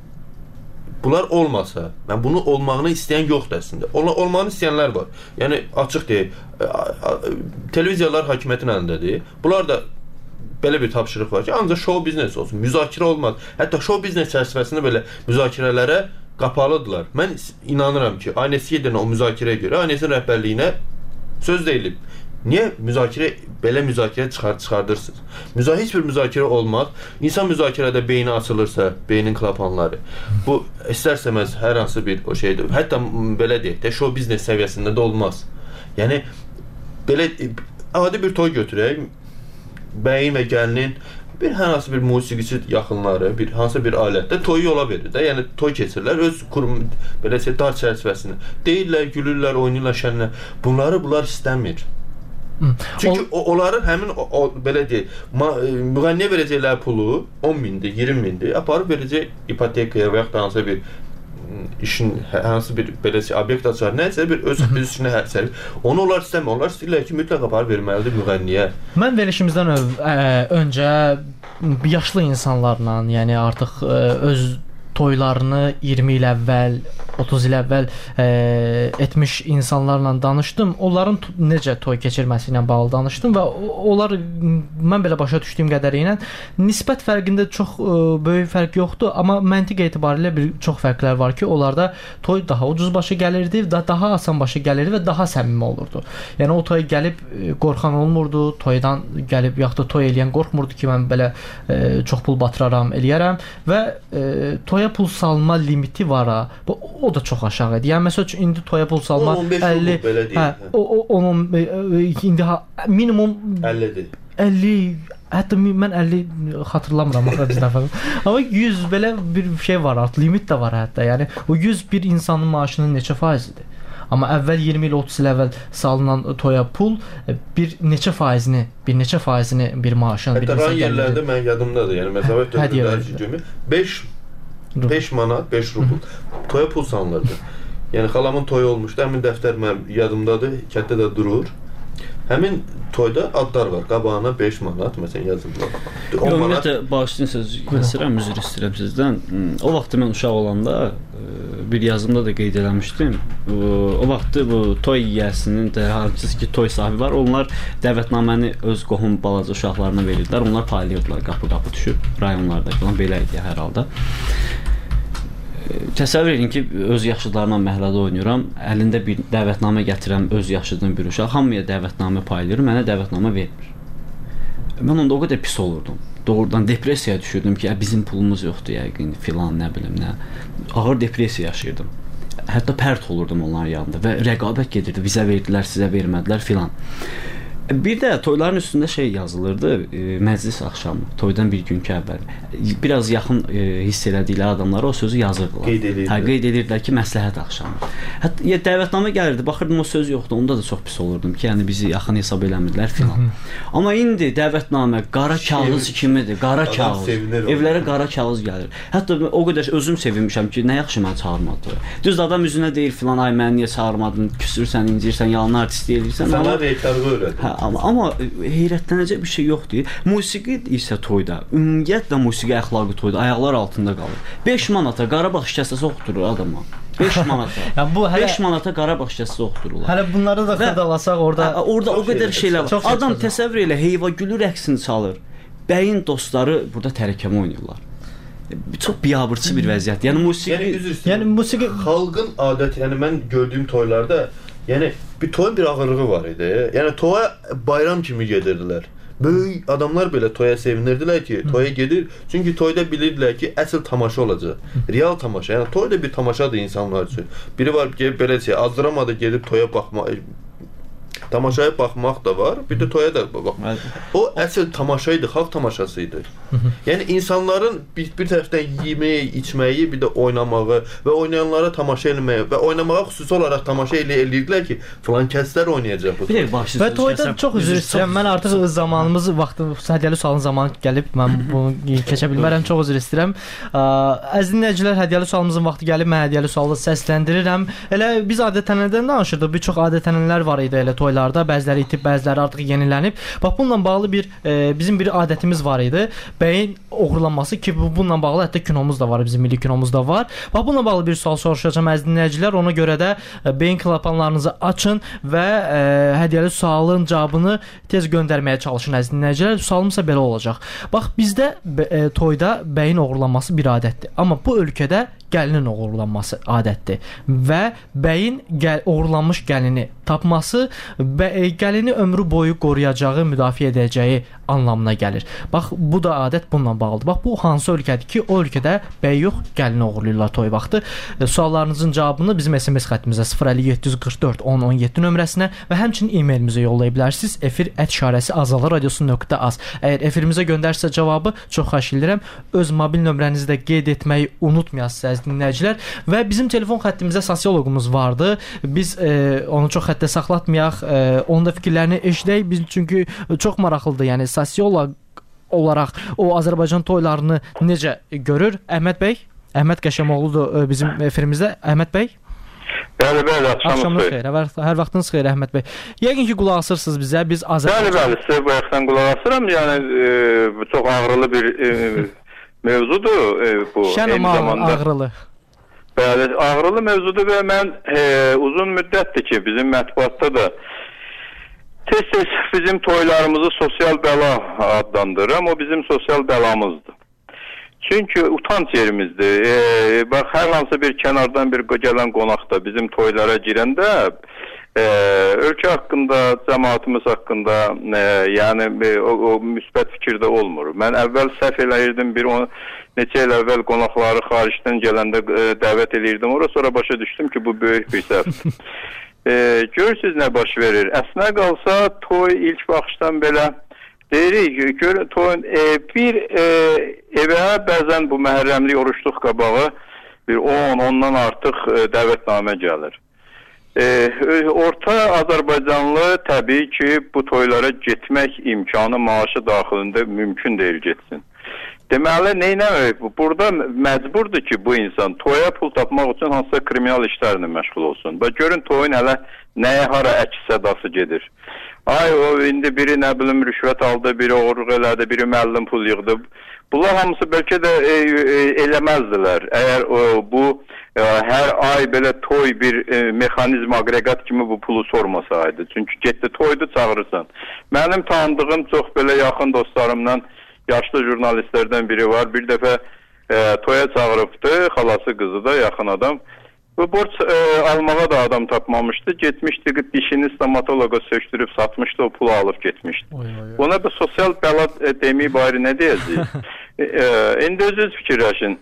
bunlar olmasa, mən bunu olmağını istəyən yoxdur əslində. Ol olmağını istəyənlər var. Yəni açıq deyək, televiziyalar hakimiyyətin əlindədir. Bunlar da belə bir tapşırıq var ki, ancaq show biznes olsun, müzakirə olmaz. Hətta show biznes çərçivəsində belə müzakirələrə qapalıdırlar. Mən inanıram ki, A N S edən o müzakirəyə görə A N S-in rəhbərliyinə söz deyilib. Niyə müzakirə, belə müzakirə çıxar çıxardırsınız? Müza heç bir müzakirə olmaz. İnsan müzakirədə beyni açılırsa, beynin klapanları. Bu istərsəməz hər hansı bir o şeydir. Hətta belə deyək də, show biznes səviyyəsində də olmaz. Yəni belə adi bir toy götürək, bəyin və gəlinin bir hər hansı bir musiqiçi yaxınları, bir hansı bir alətdə toyu yola verir də. Yəni toy keçirlər öz kurum belə şey dar çərçivəsində. Deyirlər, gülürlər, oynayırlar, şənlər. Bunları bunlar istəmir. Çünki o, onların həmin o, o belə deyək, müğənniyə verəcəkləri pulu on mindir, iyirmi mindir, aparıb verəcək ipotekaya və yaxud da hansısa bir işin, hansı bir belə şey, obyekt açar, nəsə bir öz üzünə hərsəlir. Onu onlar istəmir. Onlar istəyirlər ki, mütləq aparıb verməlidir müğənniyə. Mən verilişimizdən öncə yaşlı insanlarla, yəni artıq öz toylarını iyirmi il əvvəl, otuz il əvvəl e, etmiş insanlarla danışdım. Onların necə toy keçirməsi ilə bağlı danışdım və onlar mən belə başa düşdüyüm qədərilə nisbət fərqində çox e, böyük fərq yoxdur, amma məntiq etibarilə bir çox fərqlər var ki, onlarda toy daha ucuz başa gəlirdi, da daha asan başa gəlirdi və daha səmimi olurdu. Yəni o toy gəlib e, qorxan olmurdu, toydan gəlib yaxud da toy eləyən qorxmurdu ki, mən belə e, çox pul batıraram, eləyərəm və e, toya pul salma limiti var ha. Bu o da çox aşağı idi. Yəni məsəl üçün indi toya pul salma əlli belə deyil. Hə, o onun indi ha, minimum əllidir. əlli, hətta mən əlli xatırlamıram axı bizdə. Amma yüz belə bir şey var, artıq limit də var hətta. Yəni o yüz bir insanın maaşının neçə faizidir? Amma əvvəl iyirmi il, otuz il əvvəl salınan toya pul bir neçə faizini, bir neçə faizini bir maaşın, bir neçə yerlərdə mən yadımdadır. Yəni məsələn dövrdə beş beş manat, beş rubl toya pul salınırdı. Yəni xalamın toyu olmuşdu, həmin dəftər mənim yadımdadır, kətdə də durur. Həmin toyda adlar var. Qabağına beş manat məsələn yazılır. Ümumiyyətlə bağışlayın söz kəsirəm, üzr istəyirəm sizdən. O vaxt mən uşaq olanda bir yazımda da qeyd eləmişdim. O vaxt bu toy yiyəsinin də hansısı ki toy sahibi var, onlar dəvətnaməni öz qohum balaca uşaqlarına verirdilər. Onlar paylayırdılar qapı-qapı düşüb rayonlarda falan belə idi hər halda. Təsəvvür edin ki, öz yaşıdlarımla məhəllədə oynayıram, əlində bir dəvətnamə gətirəm, öz yaşıdığım bir uşaq, hamıya dəvətnamə paylayır, mənə dəvətnamə vermir. Mən onda o qədər pis olurdum. Doğrudan depressiyaya düşürdüm ki, bizim pulumuz yoxdur yəqin, filan, nə bilim, nə. Ağır depressiya yaşayırdım. Hətta pərt olurdum onların yanında və rəqabət gedirdi, bizə verdilər, sizə vermədilər, filan. Bir də toyların üstündə şey yazılırdı, e, məclis axşamı, toydan bir günkü əvvəl. Biraz yaxın e, hiss elədikləri adamlara o sözü yazırdılar. Qeyd edirdilər. Hə, qeyd edirdilər ki, məsləhət axşamı. Hətta ya, dəvətnamə gəlirdi, baxırdım o söz yoxdur, onda da çox pis olurdum ki, yəni bizi yaxın hesab eləmirdilər filan. Amma indi dəvətnamə qara kağız kimidir, qara kağız. Evlərə qara kağız gəlir. Hətta o qədər özüm sevinmişəm ki, nə yaxşı məni çağırmadı. Düz adam üzünə deyir filan, ay məni niyə çağırmadın, küsürsən, incirsən, yalan artistlik edirsən. Sənə reytarğı öyrədir. Hə, amma, amma heyrətlənəcək bir şey yoxdur. Musiqi isə toyda, ümumiyyətlə musiqi əxlaqı toyda ayaqlar altında qalır. beş manata Qarabağ şikəstəsi oxuturur adama. beş manata. Yəni bu hələ beş manata Qarabağ şikəstəsi oxutururlar. Hələ bunları da xırdalasaq orada hə, orada o qədər şeylər var. Adam təsəvvür elə Heyvagülü rəqsini çalır. Bəyin dostları burada tərəkəmə oynayırlar. Çox biabırçı bir vəziyyət. Yəni musiqi, yəni, üzr istəyirəm. yəni musiqi xalqın adəti, yəni mən gördüyüm toylarda, yəni bir toyun bir ağırlığı var idi. Yəni toya bayram kimi gedirdilər. Böyük adamlar belə toya sevinirdilər ki, toya gedir. Çünki toyda bilirdilər ki, əsl tamaşa olacaq. Real tamaşa. Yəni toy da bir tamaşadır insanlar üçün. Biri var ki, belə şey, azdıramadı gedib toya baxmaq, tamaşaya baxmaq da var, bir də toya da baxmaq. O əsl tamaşa idi, xalq tamaşası idi. Yəni insanların bir, bir tərəfdən yeməyi, içməyi, bir də oynamağı və oynayanlara tamaşa etməyi və oynamağa xüsusi olaraq tamaşa eləyirdilər ki, filan kəslər oynayacaq bu. Və toyda çox üzr istəyirəm. Mən artıq öz zamanımız, vaxtı, hədiyyəli sualın zamanı gəlib, mən bunu keçə bilmərəm. Çox üzr istəyirəm. Əziz dinləyicilər, hədiyyəli sualımızın vaxtı gəlib, mən hədiyyəli sualı səsləndirirəm. Elə biz adət-ənənələrdən danışırdıq. Bir çox adət-ənənələr var idi elə toylarda. Bəziləri itib, bəziləri artıq yenilənib. Bax bununla bağlı bir e, bizim bir adətimiz var idi. Bəyin oğurlanması ki, bu bununla bağlı hətta kinomuz da var, bizim milli kinomuz da var. Bax bununla bağlı bir sual soruşacağam əziz dinləyicilər. Ona görə də e, beyin klapanlarınızı açın və e, hədiyyəli sualın cavabını tez göndərməyə çalışın əziz dinləyicilər. Sualım isə belə olacaq. Bax bizdə e, toyda bəyin oğurlanması bir adətdir. Amma bu ölkədə gəlinin oğurlanması adətdir və bəyin gəl oğurlanmış gəlini tapması və gəlini ömrü boyu qoruyacağı, müdafiə edəcəyi anlamına gəlir. Bax bu da adət bununla bağlıdır. Bax bu hansı ölkədir ki, o ölkədə bəy yox, gəlini oğurlayırlar toy vaxtı. E, suallarınızın cavabını bizim S M S xəttimizə sıfır əlli yeddi yüz qırx dörd on on yeddi nömrəsinə və həmçinin e-mailimizə yollaya bilərsiniz. Efir et işarəsi azalar radiosu nöqtə az. Əgər efirimizə göndərsə cavabı, çox xahiş edirəm, öz mobil nömrənizi də qeyd etməyi unutmayasınız dinləyicilər və bizim telefon xəttimizdə sosioloqumuz vardı. Biz e, onu çox xəttə saxlatmayaq, e, onun da fikirlərini eşidək. Biz çünki çox maraqlıdır. Yəni sosioloq olaraq o Azərbaycan toylarını necə görür? Əhməd bəy, Əhməd Qəşəmoğludur bizim efirimizdə. Əhməd bəy. Bəli, bəli, axşamınız xeyir. Hər vaxtınız xeyir Əhməd bəy. Yəqin ki, qulaq asırsınız bizə. Biz Azərbaycan... Bəli, bəli, sizə bu yaxdan qulaq asıram. Yəni e, çox ağrılı bir e, mövzudur e, bu. Şən zamanda ağrılı. Bəli, ağrılı mövzudur və mən e, uzun müddətdir ki, bizim mətbuatda da tez-tez bizim toylarımızı sosial bəla adlandırıram. O bizim sosial bəlamızdır. Çünki utanç yerimizdir. E, bax, hər hansı bir kənardan bir gələn qonaq da bizim toylara girəndə e, ölkə haqqında, cəmaatımız haqqında e, yəni e, o, o müsbət fikirdə olmur. Mən əvvəl səhv eləyirdim, bir on, neçə il əvvəl qonaqları xaricdən gələndə e, dəvət eləyirdim. Ora sonra başa düşdüm ki, bu böyük bir səhv. e, görürsünüz nə baş verir. Əslinə qalsa toy ilk baxışdan belə deyirik, gör, toyun e, bir e, evə bəzən bu məhərrəmlik oruçluq qabağı bir on, ondan artıq e, dəvətnamə gəlir. E, orta Azərbaycanlı təbii ki, bu toylara getmək imkanı maaşı daxilində mümkün deyil getsin. Deməli, neynəmək? Burada məcburdur ki, bu insan toya pul tapmaq üçün hansısa kriminal işlərlə məşğul olsun. Bax, görün toyun hələ nəyə hara əks sədası gedir. Ay, o indi biri nə bilim rüşvət aldı, biri oğurluq elədi, biri müəllim pul yığdı. Bunlar hamısı bəlkə də e, e, eləməzdilər. Əgər o, bu e, hər ay belə toy bir e, mexanizm, aqreqat kimi bu pulu sormasaydı. Çünki getdi toydu çağırırsan. Mənim tanıdığım çox belə yaxın dostlarımdan yaşlı jurnalistlərdən biri var. Bir dəfə e, toya çağırıbdı, xalası qızı da yaxın adam. Bu borc e, almağa da adam tapmamışdı. Getmişdi, dişini stomatologa söktürüb satmışdı, o pulu alıb getmişdi. Oy, oy, oy. Ona da sosial bəla e, deməyib ayrı nə deyəcəyik? e, e, indi özünüz fikirləşin.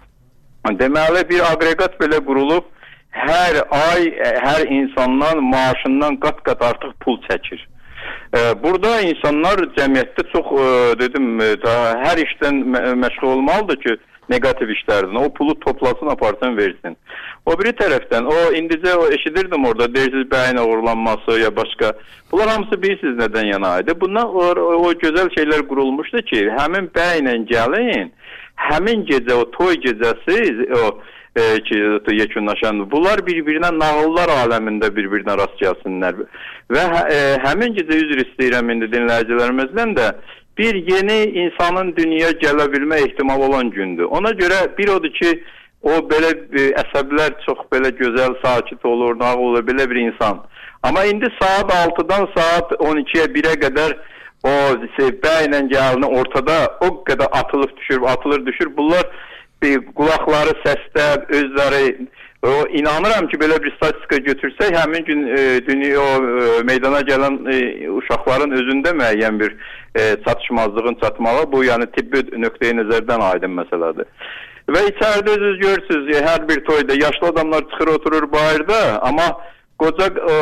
Deməli bir aqreqat belə qurulub, hər ay hər insandan maaşından qat-qat artıq pul çəkir. Burada insanlar cəmiyyətdə çox dedim hər işdən məşğul olmalıdır ki, negativ işlərdən o pulu toplasın, aparsın, versin. O biri tərəfdən o indicə o eşidirdim orada deyirsiz bəyin uğurlanması ya başqa. Bunlar hamısı bilirsiniz nədən yana idi. Bundan o, o gözəl şeylər qurulmuşdu ki, həmin bəylə gəlin, həmin gecə o toy gecəsi o e, ki yekunlaşan bunlar bir-birinə nağıllar aləmində bir-birinə rast gəlsinlər. Və e, həmin gecə üzr istəyirəm indi dinləyicilərimizdən də bir yeni insanın dünyaya gələ bilmə ehtimalı olan gündür. Ona görə bir odur ki, o belə e, əsəblər çox belə gözəl, sakit olur, nağıl olur, belə bir insan. Amma indi saat altıdan saat on ikiyə birə qədər o bəylə gəlini ortada o qədər atılıb düşür, atılır düşür. Bunlar bir qulaqları səsdə, özləri, o, inanıram ki, belə bir statistika götürsək, həmin gün e, dünya, o, e, meydana gələn e, uşaqların özündə müəyyən bir e, çatışmazlığın çatmağı, bu yəni tibbi nöqteyi nəzərdən aydın məsələdir. Və içəridə özünüz görürsünüz, e, hər bir toyda yaşlı adamlar çıxır, oturur bayırda, amma qoca o,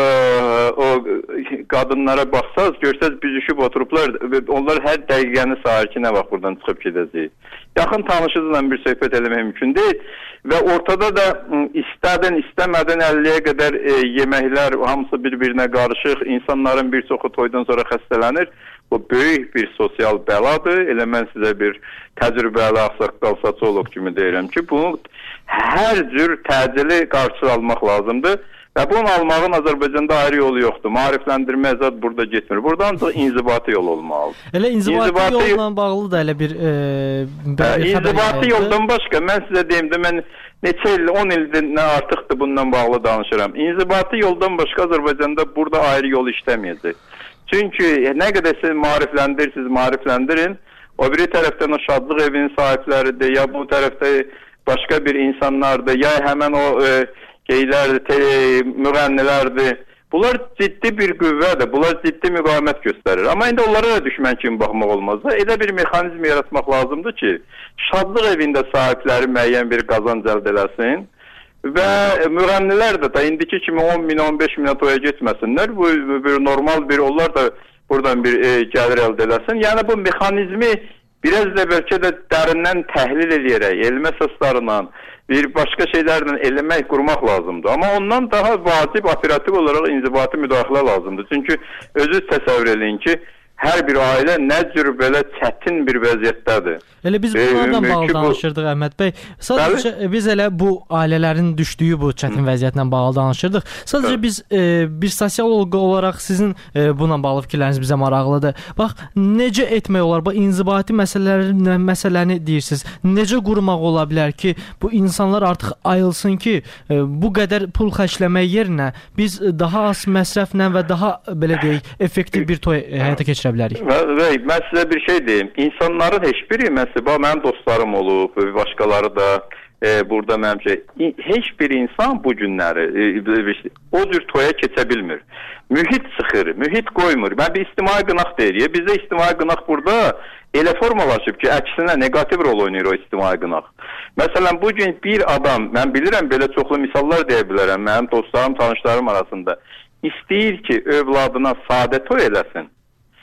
o qadınlara baxsaz, görsəz büzüşüb oturublar, onlar hər dəqiqəni sahir ki, nə vaxt buradan çıxıb gedəcək. Yaxın tanışınızla bir söhbət eləmək mümkün deyil və ortada da istədin, istəmədin əlliyə qədər e, yeməklər hamısı bir-birinə qarışıq, insanların bir çoxu toydan sonra xəstələnir. Bu böyük bir sosial bəladır. Elə mən sizə bir təcrübəli ağsaqqal sosioloq kimi deyirəm ki, bunu hər cür təcili qarşısı almaq lazımdır. Və bunun almağın Azərbaycanda ayrı yolu yoxdur. Maarifləndirmə zad burada getmir. Buradan da inzibati yol olmalıdır. Elə inzibati, inzibati yolla bağlı da elə bir e, ə, inzibati yoldan başqa mən sizə deyim də mən neçə il, on ildən artıqdır bundan bağlı danışıram. İnzibati yoldan başqa Azərbaycanda burada ayrı yol işləməyəcək. Çünki nə qədər siz maarifləndirirsiniz, maarifləndirin. O biri tərəfdən o şadlıq evinin sahibləridir, ya bu tərəfdə başqa bir insanlardır, ya həmən o e, geylərdir, müğənnilərdir. Bunlar ciddi bir qüvvədir, bunlar ciddi müqavimət göstərir. Amma indi onlara da düşmən kimi baxmaq olmaz da. Elə bir mexanizm yaratmaq lazımdır ki, şadlıq evində sahibləri müəyyən bir qazanc əldə eləsin və müğənnilər də, da indiki kimi on min, on beş minə toya getməsinlər. Bu bir normal bir, onlar da buradan bir e, gəlir əldə eləsin. Yəni bu mexanizmi biraz da bəlkə də dərindən təhlil eləyərək, elm əsaslarından, bir başqa şeylərlə eləmək, qurmaq lazımdır. Amma ondan daha vacib, operativ olaraq inzibati müdaxilə lazımdır. Çünki özünüz təsəvvür edin ki, hər bir ailə nə cür belə çətin bir vəziyyətdədir. Elə biz bunlardan e, bağlı danışırdıq, Əhməd bəy. Sadəcə bəli? Biz elə bu ailələrin düşdüyü bu çətin vəziyyətlə bağlı danışırdıq. Sadəcə bəli. Biz e, bir sosioloq olaraq sizin e, bununla bağlı fikirləriniz bizə maraqlıdır. Bax, necə etmək olar? Bax, inzibati məsələləri, məsələni deyirsiniz. Necə qurmaq ola bilər ki, bu insanlar artıq ayılsın ki, e, bu qədər pul xərcləmək yerinə biz daha az məsrəflə və daha belə deyək, effektiv bir toy həyata keçirə bilərik. Və mən sizə bir şey deyim. İnsanların heç biri, məsələn, mənim dostlarım olub, başqaları da e, burada mənim şey, heç bir insan bu günləri e, o cür toya keçə bilmir. Mühit sıxır, mühit qoymur. Mən bir ictimai qınaq deyirik. Bizdə ictimai qınaq burada elə formalaşıb ki, əksinə negativ rol oynayır o ictimai qınaq. Məsələn, bugün bir adam, mən bilirəm, belə çoxlu misallar deyə bilərəm, mənim dostlarım, tanışlarım arasında istəyir ki, övladına sadə toy eləsin.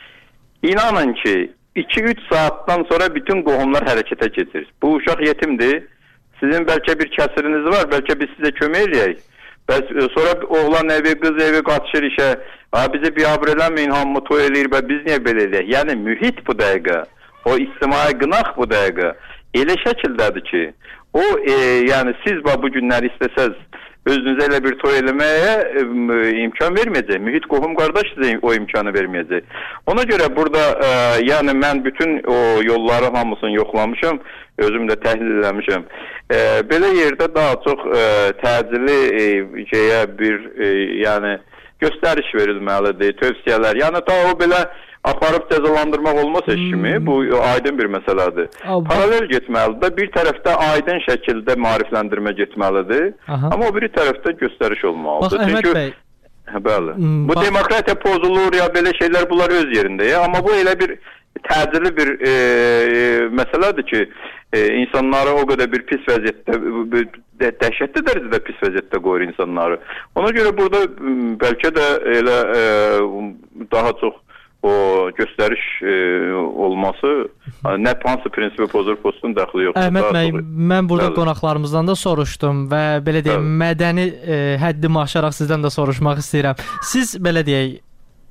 İnanın ki, iki üç saatdan sonra bütün qohumlar hərəkətə keçir. Bu uşaq yetimdir. Sizin bəlkə bir kəsiriniz var, bəlkə biz sizə kömək eləyək. Bəs sonra oğlan evi, qız evi qaçışır işə. Bizi biabr eləməyin, hamı toy eləyir və biz niyə belə eləyək? Yəni mühit bu dəqiqə, o ictimai qınaq bu dəqiqə elə şəkildədir ki, o e, yəni siz bu günləri istəsəz özünüzə elə bir toy eləməyə e, imkan verməyəcək. Mühit qohum qardaş sizə o imkanı verməyəcək. Ona görə burada e, yəni mən bütün o yolları hamısını yoxlamışam, özüm də təhlil eləmişəm. E, belə yerdə daha çox e, təcili e, şeyə bir e, yəni göstəriş verilməlidir, tövsiyələr. Yəni ta o belə aparıb cəzalandırmaq olmaz heç kimi. Bu aydın bir məsələdir. Abi, paralel getməlidir. Bir tərəfdə aydın şəkildə maarifləndirmə getməlidir. Aha. Amma o biri tərəfdə göstəriş olmalıdır. Bax, Əhməd bəy, bəli. Bu bax, demokratiya pozulur ya belə şeylər bunlar öz yerində. Ya. Amma bu elə bir təcili bir e, e, məsələdir ki, e, insanları o qədər bir pis vəziyyətdə, dəhşətli dərəcədə pis vəziyyətdə qoyur insanları. Ona görə burada bəlkə də elə e, daha çox o göstəriş e, olması nə hansı prinsipi pozur, postun dəxli yoxdur. Əhməd bəy, mən burada bəli, qonaqlarımızdan da soruşdum və belə deyək, bəli, mədəni e, həddimi aşaraq sizdən də soruşmaq istəyirəm. Siz belə deyək,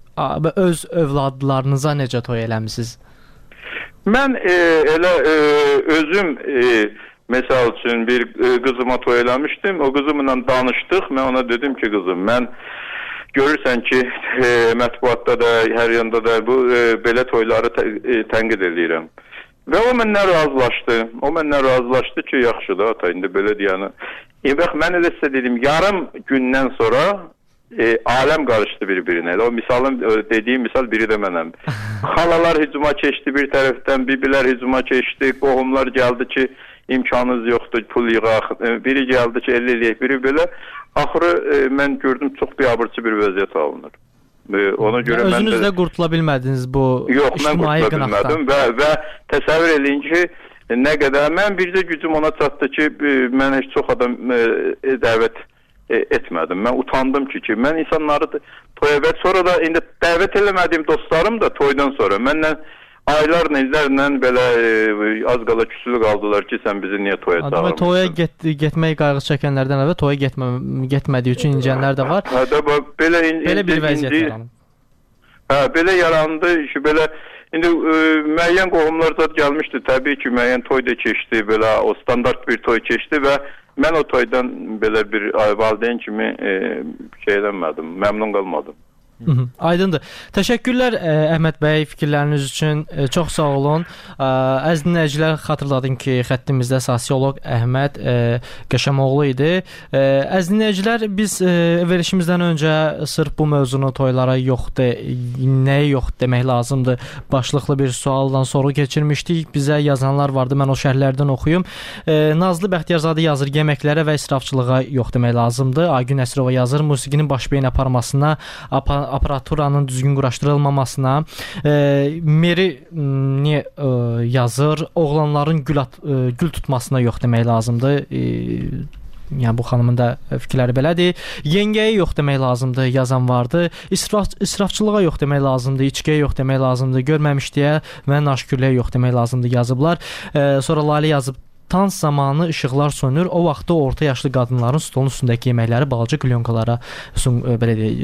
öz övladlarınıza necə toy eləmisiniz? Mən e, elə e, özüm e, məsəl üçün bir e, qızıma toy eləmişdim. O qızımla danışdıq. Mən ona dedim ki, qızım, mən görürsən ki, e, mətbuatda da, hər yanda da bu e, belə toyları tə, e, tənqid edirəm. Və o məndən razılaşdı. O məndən razılaşdı ki, yaxşı da ata, indi belə deyəni. E, bax, mən elə sizə dedim, yarım gündən sonra E, aləm qarışdı bir-birinə. O misalın, dediyim misal biri də mənəm. Xalalar hücuma keçdi bir tərəfdən, bibilər hücuma keçdi, qohumlar gəldi ki, imkanınız yoxdur, pul yığaq. Biri gəldi ki, elli eləyək, biri belə. Axırı e, mən gördüm, çox biabırçı bir vəziyyət alınır. E, ona görə özünüz mən də qurtula bilmədiniz bu yox, ictimai qınaqdan. Yox, mən qurtula bilmədim və, və təsəvvür eləyin ki, nə qədər, mən bircə gücüm ona çatdı ki, mən heç çox adam e, dəvət etmədim. Mən utandım ki, ki mən insanları toya və sonra da indi dəvət eləmədiyim dostlarım da toydan sonra məndən aylarla, illərlə belə e, az qala küsülü qaldılar ki, sən bizi niyə toya çağırmışsın? Toya get, getmək qayğı çəkənlərdən əvvəl toya getmə, getmədiyi üçün incənlər də var. Hə, də, belə, in, belə bir vəziyyət indi, yaranıb. Hə, belə yarandı. Şu, belə, indi e, müəyyən qohumlar da gəlmişdi. Təbii ki, müəyyən toy da keçdi. Belə, o standart bir toy keçdi və mən o toydan belə bir valideyn kimi e, şey eləmədim, məmnun qalmadım. Hı -hı, aydındır. Təşəkkürlər ə, Əhməd bəy fikirləriniz üçün. Ə, çox sağ olun. Ə, əziz dinləyicilər, xatırladım ki, xəttimizdə sosioloq Əhməd ə, Qəşəmoğlu idi. Ə, əziz dinləyicilər, biz ə, verilişimizdən öncə sırf bu mövzunu toylara yoxdur, nəyə yox demək lazımdır başlıqlı bir sualdan soru keçirmişdik. Bizə yazanlar vardı, mən o şərhlərdən oxuyum. Ə, Nazlı Bəxtiyarzadə yazır, yeməklərə və israfçılığa yox demək lazımdır. Aygün Əsrova yazır, musiqinin baş beyin aparmasına, apa aparaturanın düzgün quraşdırılmamasına, e, Meri niyə e, yazır, oğlanların gül, at, e, gül tutmasına yox demək lazımdır. E, yəni bu xanımın da fikirləri belədir. Yengəyə yox demək lazımdır, yazan vardı. İsraf, israfçılığa yox demək lazımdır, içkiyə yox demək lazımdır, görməmişliyə və naşükürlüyə yox demək lazımdır yazıblar. E, sonra Lalə yazıb, Tans zamanı işıqlar sönür. O vaxtda orta yaşlı qadınların stolun üstündəki yeməkləri balaca qlyonkalara, belə deyək,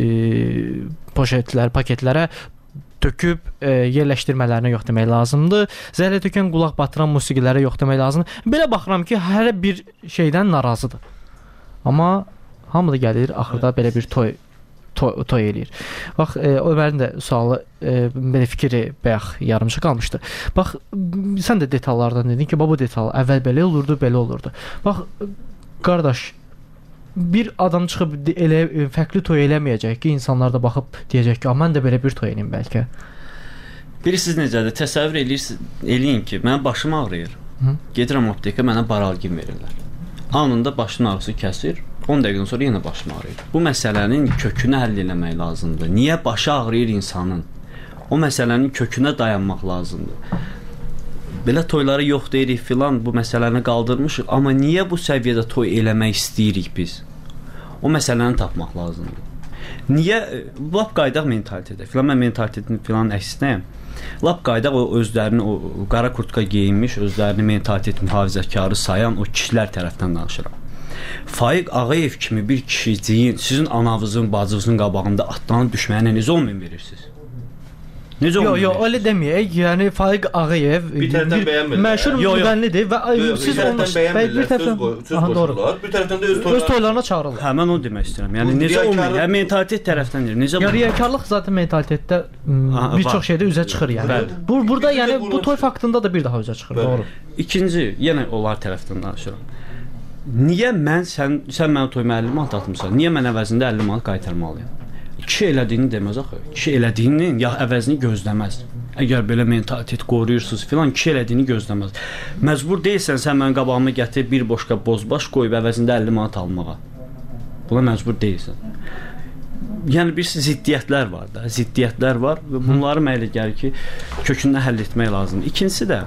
e, poşetlər, paketlərə töküb e, yerləşdirmələrinə yox demək lazımdır. Zəhlə tökən qulaq batıran musiqilərə yox demək lazımdır. Belə baxıram ki, hər bir şeydən narazıdır. Amma hamı da gəlir, axırda belə bir toy toy, toy eləyir. Bax, e, Ömərin də sualı, e, belə fikri bayaq yarımçı qalmışdı. Bax, sən də detallardan dedin ki, bu detal əvvəl belə olurdu, belə olurdu. Bax, qardaş, bir adam çıxıb elə fərqli toy eləməyəcək ki, insanlar da baxıb deyəcək ki, mən də belə bir toy eləyim bəlkə. Bilirsiniz necədir? Təsəvvür eləyirsiniz, eləyin ki, mənim başım ağrıyır. Hı? Gedirəm aptekə, mənə baralgin verirlər. Anında başın ağrısı kəsir. on dəqiqədən sonra yenə başım ağrıyır. Bu məsələnin kökünü həll etmək lazımdır. Niyə başı ağrıyır insanın? O məsələnin kökünə dayanmaq lazımdır. Belə toyları yox deyirik filan, bu məsələni qaldırmışıq, amma niyə bu səviyyədə toy eləmək istəyirik biz? O məsələni tapmaq lazımdır. Niyə? Lap qaydaq mentalitetə. Filan mən mentalitetin filan əksinəyəm. Lap qaydaq o özlərini, o qara kurtka geyinmiş, özlərini mentalitet mühafizəkarı sayan o kişilər tərəfdən danışıram. Faiq Ağayev kimi bir kişiciyin sizin anavızın, bacınızın qabağında atlanıb düşməyinə necə olmayın verirsiniz? Necə olmayın? Yox, yox, elə deməyək. Yəni Faiq Ağayev bir tərəfdən bəyənmirlər. Məşhur müğənnidir və siz onu bir tərəfdən qoşurlar, bir tərəfdən də öz toylarına, öz toylarına çağırırlar. Hə, mən onu demək istəyirəm. Yəni necə olmayın? Hə, mentalitet tərəfdəndir. Necə olmayın? Riyakarlıq zaten mentalitetdə bir çox şeydə üzə çıxır yəni. Bu burada yəni bu toy faktında da bir daha üzə çıxır, doğru. İkinci, yenə onlar tərəfdən danışıram. Niyə mən sən sən mənim toy müəllimi atlatmısan? Niyə mən əvəzində əlli manat qaytarmalıyam? kişi elədiyini deməz axı. Kişi elədiyinin ya əvəzini gözləməz. Əgər belə mentalitet qoruyursunuz filan, kişi elədiyini gözləməz. Məcbur deyilsən sən mənim qabağıma gətir bir boşqa bozbaş qoyub əvəzində əlli manat almağa. Buna məcbur deyilsən. Yəni bir ziddiyyətlər var da, ziddiyyətlər var və bunları mənə elə gəlir ki, kökündən həll etmək lazımdır. İkincisi də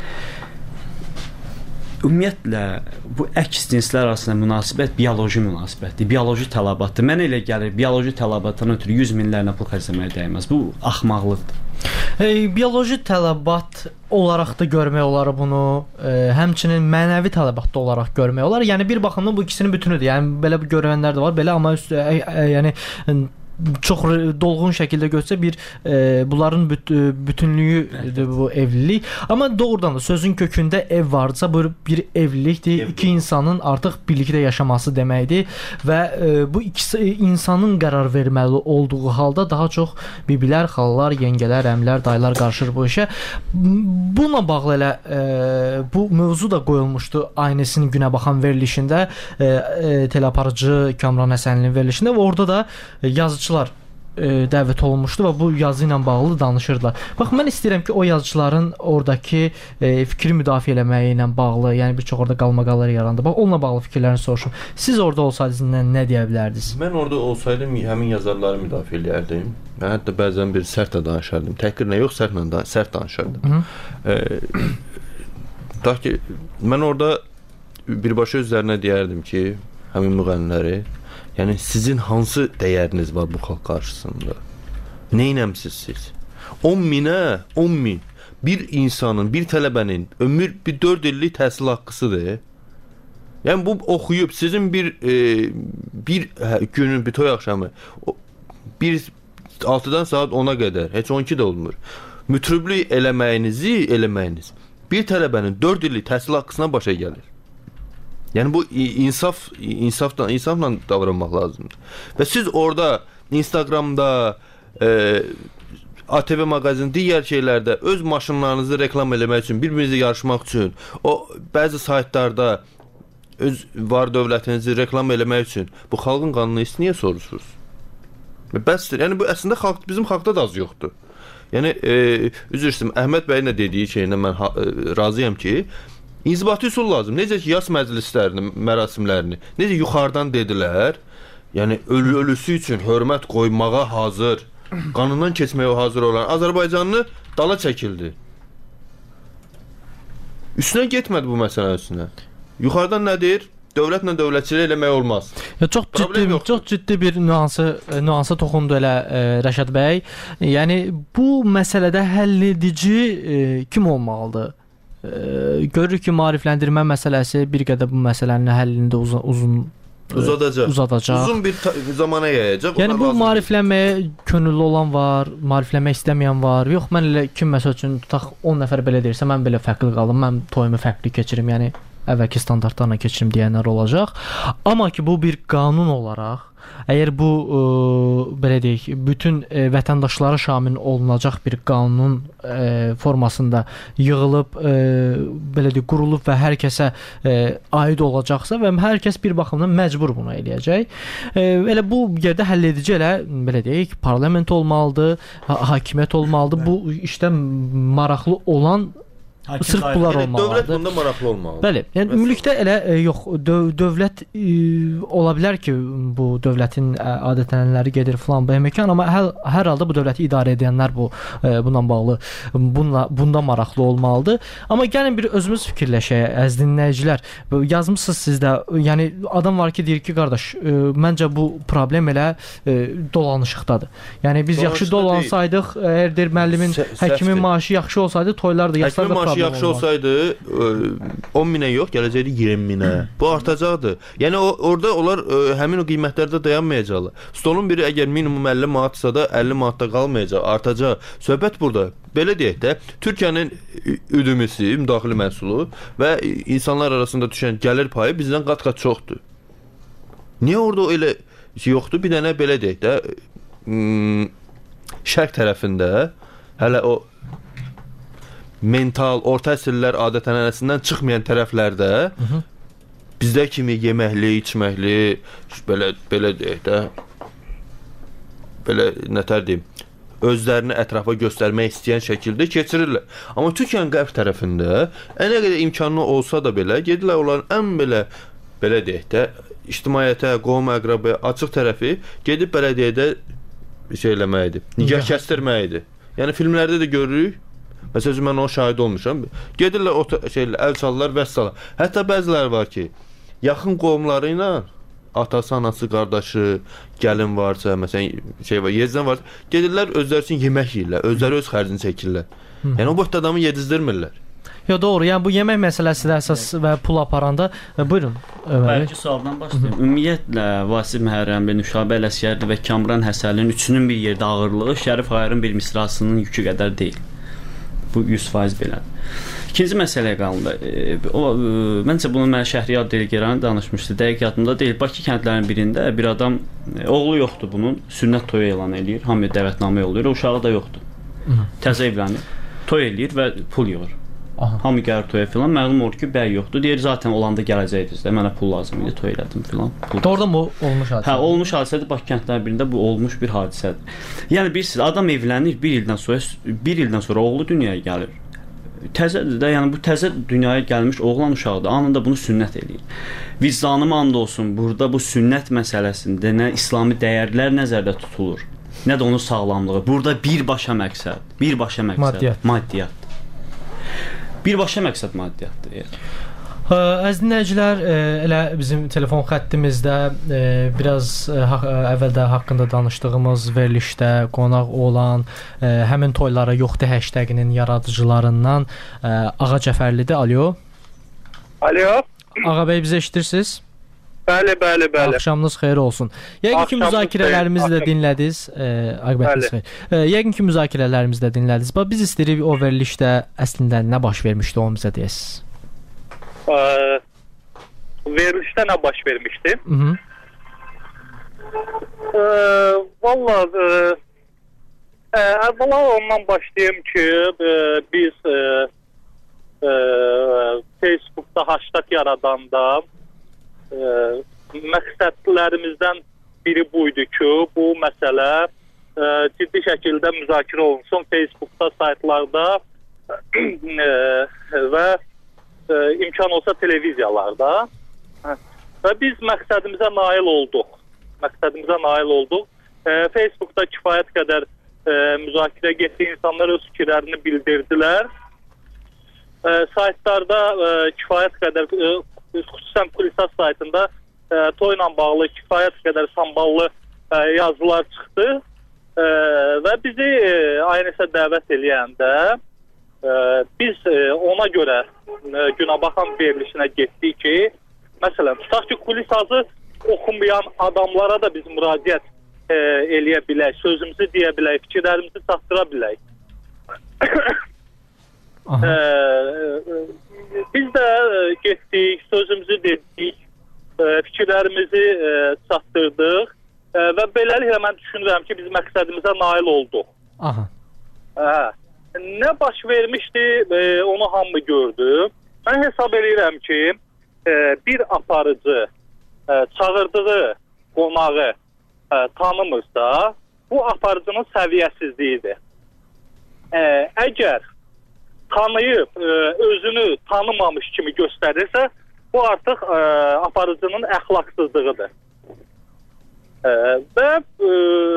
ümumiyyətlə bu əks cinslər arasında münasibət bioloji münasibətdir, bioloji tələbatdır. Mənə elə gəlir, bioloji tələbatdan ötürü yüz minlərlə pul xərcləməyə dəyməz. Bu axmaqlıqdır. E, bioloji tələbat olaraq da görmək olar bunu, e, həmçinin mənəvi tələbat da olaraq görmək olar. Yəni bir baxımdan bu ikisinin bütünüdür. Yəni belə görənlər də var, belə amma üstə, e, e, yəni çox dolğun şəkildə götürsə bir e, bunların büt, bütünlüyüdür bu evlilik. Amma doğrudan da sözün kökündə ev varsa bu bir evlilikdir. Ev. İki insanın artıq birlikdə yaşaması deməkdir və e, bu ikisi insanın qərar verməli olduğu halda daha çox bibilər, xalalar, yengələr, əmlər, dayılar qarışır bu işə. Bununla bağlı elə e, bu mövzu da qoyulmuşdu Aynəsin Günə Baxan verilişində, e, e, teleaparıcı Kamran Həsənlinin verilişində və orada da e, yazıcı yazıçılar e, dəvət olunmuşdu və bu yazı ilə bağlı danışırdılar. Bax, mən istəyirəm ki, o yazıçıların oradakı e, fikri müdafiə eləməyi ilə bağlı, yəni bir çox orada qalmaqallar yarandı. Bax, onunla bağlı fikirlərini soruşum. Siz orada olsaydınız nə, nə deyə bilərdiniz? Mən orada olsaydım həmin yazarları müdafiə eləyərdim. Mən hətta bəzən bir sərt danışardım. Təhqirlə yox, sərtlə da, sərt danışardım. E, ta ki, mən orada birbaşa özlərinə deyərdim ki, həmin müğənniləri, yəni sizin hansı dəyəriniz var bu xalq qarşısında? Neynəmsiz siz? on minə, on min bir insanın, bir tələbənin ömür bir dörd illik təhsil haqqısıdır. Yəni bu oxuyub sizin bir e, bir hə, günün bir toy axşamı bir altıdan saat ona qədər, heç on iki də olmur. Mütriblik eləməyinizi, eləməyiniz bir tələbənin dörd illik təhsil haqqısına başa gəlir. Yəni bu insaf, insafla, insafla davranmaq lazımdır. Və siz orada Instagramda, e, A T V mağazin, digər şeylərdə öz maşınlarınızı reklam eləmək üçün, bir-birinizlə yarışmaq üçün, o bəzi saytlarda öz var dövlətinizi reklam eləmək üçün bu xalqın qanunu niyə soruşursunuz? Bəsdir. Yəni bu əslində xalq, bizim xalqda da az yoxdur. Yəni e, üzr istəyirəm, Əhməd bəyin də dediyi şeylə mən ha, e, razıyam ki, İnzibati üsul lazım. Necə ki, yas məclislərini, mərasimlərini, necə yuxarıdan dedilər, yəni ölü ölüsü üçün hörmət qoymağa hazır, qanundan keçməyə hazır olan Azərbaycanlı dala çəkildi. Üstünə getmədi bu məsələ üstünə. Yuxarıdan nədir? Dövlətlə dövlətçilik eləmək olmaz. Ya, çox ciddi, çox ciddi bir nüansı, nüansa toxundu elə e, Rəşad bəy. Yəni bu məsələdə həll edici e, kim olmalıdır? Görürük ki, maarifləndirmə məsələsi bir qədər bu məsələnin həllində uzun, uzun uzadacaq. uzadacaq. Uzun bir zamana yayacaq. Yəni bu maariflənməyə könüllü olan var, maariflənmək istəməyən var. Yox, mən elə kim məsəl üçün tutaq on nəfər belə deyirsə, mən belə fərqli qalım, mən toyumu fərqli keçirim, yəni əvvəlki standartlarla keçirim deyənlər olacaq. Amma ki, bu bir qanun olaraq, əgər bu e, belə deyək, bütün e, vətəndaşlara şamil olunacaq bir qanun e, formasında yığılıb, e, belə deyək, qurulub və hər kəsə e, aid olacaqsa və hər kəs bir baxımdan məcbur bunu eləyəcək. E, elə bu yerdə həll edici elə belə deyək, parlament olmalıdır, ha hakimiyyət olmalıdır. Bu işdə maraqlı olan Hakim sırf bunlar yəni, olmalıdır. Dövlət bunda maraqlı olmalıdır. Bəli, yəni ümumilikdə elə e, yox, döv dövlət e, ola bilər ki, bu dövlətin e, adət-ənənələri gedir filan bu mekan, amma hər, hər halda bu dövləti idarə edənlər bu e, bununla bağlı bununla bunda maraqlı olmalıdır. Amma gəlin bir özümüz fikirləşək, əziz dinləyicilər. Yazmısınız siz də, yəni adam var ki, deyir ki, qardaş, e, məncə bu problem elə e, dolanışıqdadır. Yəni biz Dolanışıqda yaxşı dolansaydıq, əgər deyir müəllimin, həkimin maaşı yaxşı olsaydı, toylar da yaxşı yaxşı olsaydı on minə yox, gələcəkdi iyirmi minə. Bu artacaqdı. Yəni o, orada onlar ə, həmin o qiymətlərdə dayanmayacaqlar. Stolun biri əgər minimum əlli manatsa da əlli manatda qalmayacaq, artacaq. Söhbət burada. Belə deyək də, Türkiyənin üdümüsü, müdaxili məhsulu və insanlar arasında düşən gəlir payı bizdən qat-qat çoxdur. Niyə orada elə yoxdur? Bir dənə belə deyək də, şərq tərəfində hələ o mental, orta əsrlər adət-ənənəsindən çıxmayan tərəflərdə Hı -hı. bizdə kimi yeməkli, içməkli, belə belə deyək də, belə nətər deyim, özlərini ətrafa göstərmək istəyən şəkildə keçirirlər. Amma Türkiyənin qərb tərəfində nə qədər imkanı olsa da belə gedirlər onların ən belə belə deyək də ictimaiyyətə, qohum əqrəbaya açıq tərəfi gedib bələdiyyədə şey eləməkdir, nikah kəsdirməkdir. Yəni filmlərdə də görürük. Məsələn mən o şahid olmuşam. Gedirlər o şeylə əl çalırlar və s. Hətta bəziləri var ki, yaxın qohumları ilə atası, anası, qardaşı, gəlin varsa, məsələn, şey var, yezdən varsa, gedirlər özləri üçün yemək yeyirlər, özləri öz xərcini çəkirlər. Hı. Yəni o boyda adamı yedizdirmirlər. Ya doğru, yəni bu yemək məsələsi də əsas və pul aparanda, buyurun. Bəlkə sualdan başlayayım. Ümumiyyətlə Vasif Məhərrəmli, Nüşabə Ələsgərli və Kamran Həsənlinin üçünün bir yerdə ağırlığı Şərif Hayarın bir misrasının yükü qədər deyil. Bu yüz faiz belədir. İkinci məsələyə qaldı. O, məncə bunu mənə Şəhriyar Delgerani danışmışdı. Dəqiq yadımda deyil. Bakı kəndlərinin birində bir adam, oğlu yoxdur bunun, sünnət toyu elan eləyir. Hamıya dəvətnamə yollayır. O uşağı da yoxdur. Təzə evlənir. Toy eləyir və pul yığır. Aha. Hamı gəlir toya filan. Məlum olur ki, bəy yoxdur. Deyir, zaten olanda gələcəkdiniz də. Mənə pul lazım idi, toy elədim filan. Doğrudan bu olmuş hadisə. Hə, olmuş hadisədir. Bakı kəndlərinin birində bu olmuş bir hadisədir. Yəni bilirsiniz, adam evlənir, bir ildən sonra bir ildən sonra oğlu dünyaya gəlir. Təzədir də, yəni bu təzə dünyaya gəlmiş oğlan uşaqdır. Anında bunu sünnət eləyir. Vicdanıma and olsun, burada bu sünnət məsələsində nə İslami dəyərlər nəzərdə tutulur, nə də onun sağlamlığı. Burada birbaşa məqsəd, birbaşa məqsəd maddiyyat. Maddiyyat. Birbaşa məqsəd maddiyyatdır. Əziz dinləyicilər, elə bizim telefon xəttimizdə biraz əvvəldə haqqında danışdığımız verilişdə qonaq olan həmin toylara yoxdur hashtaginin yaradıcılarından Ağa Cəfərlidir. Alo. Alo. Ağa bəy, bizi eşidirsiniz? Bəli, bəli, bəli. Axşamınız xeyir olsun. Yəqin ki, müzakirələrimizi də dinlədiniz. Aqibətiniz xeyir. Yəqin ki, müzakirələrimizi də dinlədiniz. Bax, biz istəyirik o verilişdə əslində nə baş vermişdi, onu bizə deyəsiniz. Ee, verilişdə nə baş vermişdi? Hı -hı. Ee, Vallahi e, əvvəla ondan başlayayım ki, e, biz e, e, Facebook'da hashtag yaradanda e, məqsədlərimizdən biri buydu ki, bu məsələ e, ciddi şəkildə müzakirə olunsun Facebook'da, saytlarda e, və e, imkan olsa televiziyalarda. Və biz məqsədimizə nail olduq. Məqsədimizə nail olduq. E, Facebook'da kifayət qədər e, müzakirə getdi, insanlar öz fikirlərini bildirdilər. E, saytlarda e, kifayət qədər, e, xüsusən Kulisas saytında e, toyla bağlı kifayət qədər samballı e, yazılar çıxdı. E, və bizi e, aynısə dəvət eləyəndə e, biz e, ona görə e, Günəbaxan verilişinə getdik ki, məsələn, tutaq ki, Kulisazı oxunmayan adamlara da biz müraciət e, eləyə bilək, sözümüzü deyə bilək, fikirlərimizi çatdıra bilək. e, e, biz də e, getdik, sözümüzü dedik, e, fikirlərimizi e, çatdırdıq e, və beləliklə mən düşünürəm ki, biz məqsədimizə nail olduq. Aha. E, nə baş vermişdi, e, onu hamı gördü. Mən hesab edirəm ki, e, bir aparıcı e, çağırdığı qonağı e, tanımırsa, bu aparıcının səviyyəsizliyidir. E, əgər tanıyıb, e, özünü tanımamış kimi göstərirsə, bu artıq e, aparıcının əxlaqsızlığıdır. E, və e,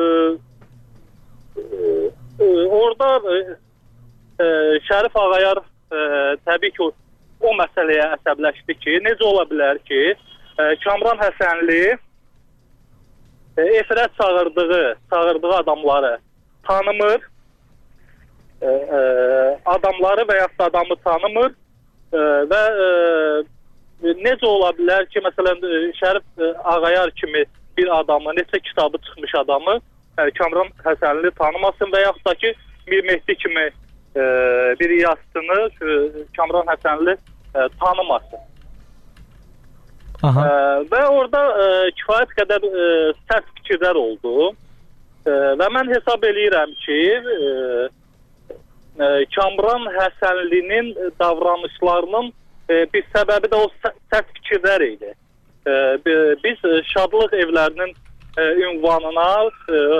e, orada e, e, Şərif Ağayar e, təbii ki, o, o məsələyə əsəbləşdi ki, necə ola bilər ki, e, Kamran Həsənli e, efirə çağırdığı, çağırdığı adamları tanımır, e, e, adamları və yaxud adamı tanımır e, və e, necə ola bilər ki, məsələn, Şərif e, Ağayar kimi bir adamı, neçə kitabı çıxmış adamı e, Kamran Həsənli tanımasın və yaxud da ki, Mir Mehdi kimi e, bir yazısını e, Kamran Həsənli e, tanımasın. Aha. E, və orada e, kifayət qədər e, sərt fikirlər oldu. E, və mən hesab eləyirəm ki, e, e, Kamran Həsənlinin davranışlarının e, bir səbəbi də o sərt fikirlər idi. E, biz Şadlıq evlərinin e, ünvanına e,